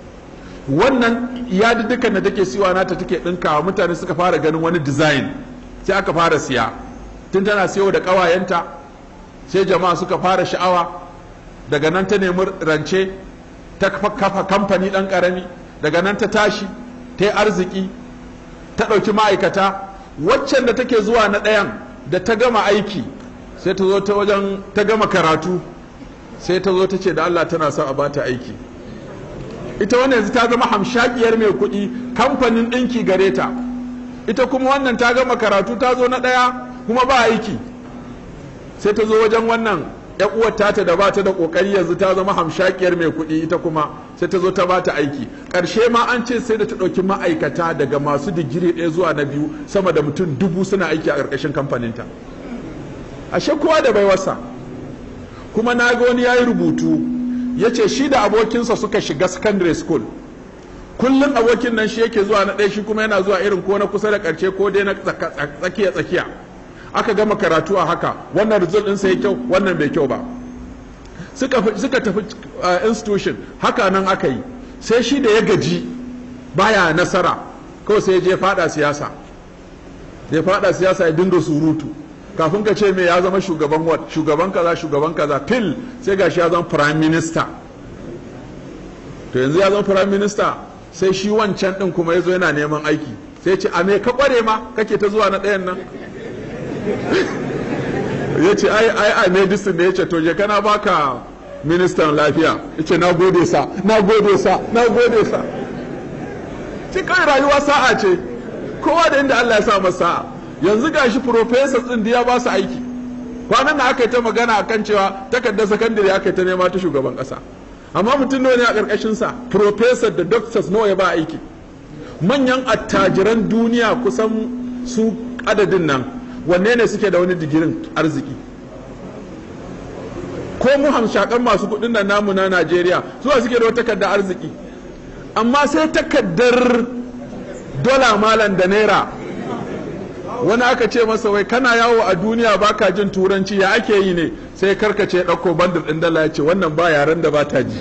Wannan yaduddukan da take siyowa nata take ɗinkawa, mutane suka fara ganin wani design, sai aka fara siya. Tun tana siyo da ƙawayenta, sai jama'a suka fara sha'awa. Daga nan ta nemi rance, ta kafa kamfani ɗan ƙarami, daga nan ta tashi ta yi arziki, ta ɗauki ma'aikata. Waccan da take zuwa na ɗayan da ta gama aiki, sai ta zo ta wajen ta gama karatu, sai ta zo ta ce da Allah tana son a bata aiki. Ita wannan yanzu ta zama hamshakiyar mai kuɗi, kamfanin ɗinki gare ta. Ita kuma wannan ta gama karatu ta zo na ɗaya kuma ba aiki, sai ta zo wajen wannan ya uwar tata da ba ta da ƙoƙari, yanzu ta zama hamshakiyar mai kuɗi, ita kuma sai ta zo ta ba ta aiki. Ƙarshe ma an ce sai da ta ɗauki ma'aikata daga masu digiri ɗaya zuwa na biyu, sama da mutum dubu suna aiki a ƙarƙashin kamfaninta. Ashe kowa da baiwarsa. Kuma na ga wani ya yi rubutu ya ce shi da abokinsa suka shiga secondary school, kullum abokin nan shi yake zuwa na ɗaya, shi kuma yana zuwa irin ko na kusa da ƙarshe ko dai na tsakiya tsakiya. Aka gama karatu a haka, wannan result ɗinsa ya kyau, wannan bai kyau ba. Suka tafi institution, haka nan aka yi. Sai shi da ya gaji baya nasara, kawai sai ya je faɗa siyasa. Da ya faɗa siyasa ya dinga surutu. Kafin ka ce me ya zama shugaban what, shugaban kaza shugaban kaza, fil sai gashi ya zama prime minister. To yanzu ya zama prime minister, sai shi wancan din kuma yazo yana neman aiki, sai ce a me ka kware ma kake ta zuwa na ɗayan nan. Yace ai ai ai medicine ne, yace to je kana baka ministan lafiya, yace na gode sa na gode sa na gode sa. Ci kai rayuwa sa'a ce, kowa da inda Allah ya sa masa sa'a. Yanzu gashi professors din da ya ba su aiki. Kwanan nan aka yi ta magana akan cewa takardar sakandare aka yi ta nema ta shugaban kasa, amma mutum nawa ne a karkashin sa, professor da doctors nawa ya ba aiki. Manyan attajiran duniya kusan su adadin nan, wanne ne suke da wani digirin arziki? Ko mu hamshakan masu kudin nan namu na Najeriya zuwa suke da wata takardar arziki, amma sai takardar dola malam da naira. Wani aka ce masa wai kana yawo a duniya baka jin turanci ya ake yi ne, sai karkace ɗauko bandar ɗin dala ya ce wannan ba yaren da ba ta ji.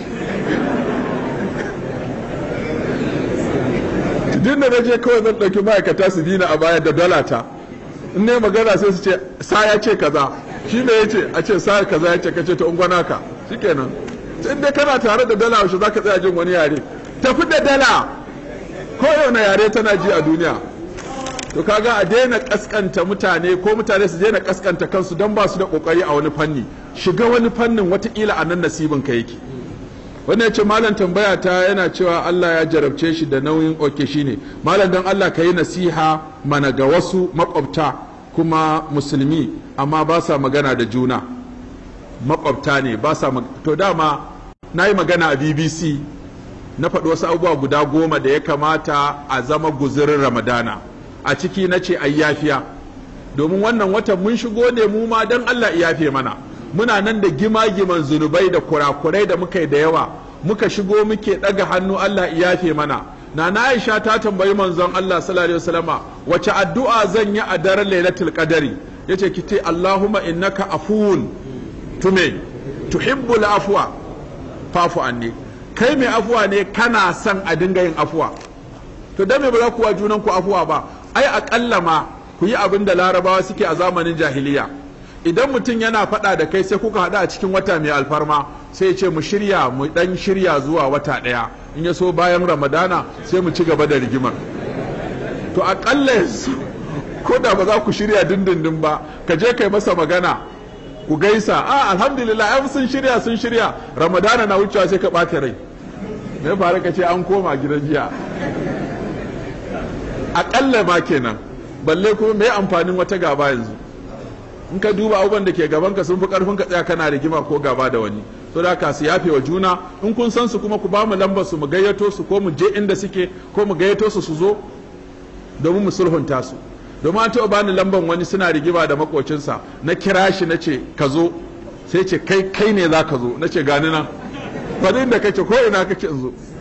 Din da je kawai zan ɗauki ma'aikata su dina a baya da dala ta, in ne magana sai su ce sa ya ce kaza, shi ne ya ce a ce sa kaza ya ce kace ta ungwana ka, shikenan. In dai kana tare da dala wasu zaka tsaya jin wani yare, tafi da dala, ko yau na yare tana ji a duniya. To kaga a daina kaskanta mutane, ko mutane su daina kaskanta kansu don ba su da kokari a wani fanni, shiga wani fannin watakila a nan nasibin ka yake. Wannan yace malam tambaya ta yana cewa Allah ya jarabce shi da nauyin oke shine malam dan Allah ka yi nasiha mana ga wasu makwabta kuma musulmi amma ba sa magana da juna. Makwabta ne ba sa to dama na yi magana a B B C na faɗi wasu abubuwa guda goma da ya kamata a zama guzurin Ramadana. A ciki na ce a yafiya, domin wannan watan mun shigo ne mu ma don Allah yafe mana. Muna nan da gima-giman zunubai da kurakurai da muka yi da yawa, muka shigo muke ɗaga hannu Allah yafe mana. nana Aisha ta tambayi manzon Allah sallallahu alaihi wasallama wace addu'a zan yi a daren lailatul qadari yace ki ce Allahumma innaka afuwun tume tuhibbul afwa fa'fu anni kai mai afuwa ne kana son a dinga yin afuwa to dan me ba za ku wa junan ku afuwa ba ai akalla ma ku yi abin da larabawa suke a zamanin jahiliya idan mutum yana faɗa da kai sai kuka haɗu a cikin wata mai alfarma sai ya ce mu shirya mu dan shirya zuwa wata ɗaya in ya so bayan ramadana sai mu ci gaba da rigimar to akalla yanzu ko da ba za ku shirya dindindin ba ka je kai masa magana ku gaisa a alhamdulillah ai sun shirya sun shirya ramadana na wucewa sai ka ɓata rai me faru ka ce an koma gidan jiya akalla ma kenan balle kuma me amfanin wata gaba yanzu in ka duba abubuwan da ke gaban ka sun fi karfin ka tsaya kana rigima ko gaba da wani to da ka su yafe wa juna in kun san su kuma ku ba mu lambar su mu gayyato su ko mu je inda suke ko mu gayyato su su zo domin mu sulhunta su domin an taɓa bani lambar wani suna rigima da makocinsa na kira shi na ce ka zo sai ce kai kai ne za ka zo na ce gani nan faɗin da kake ko ina kake in zo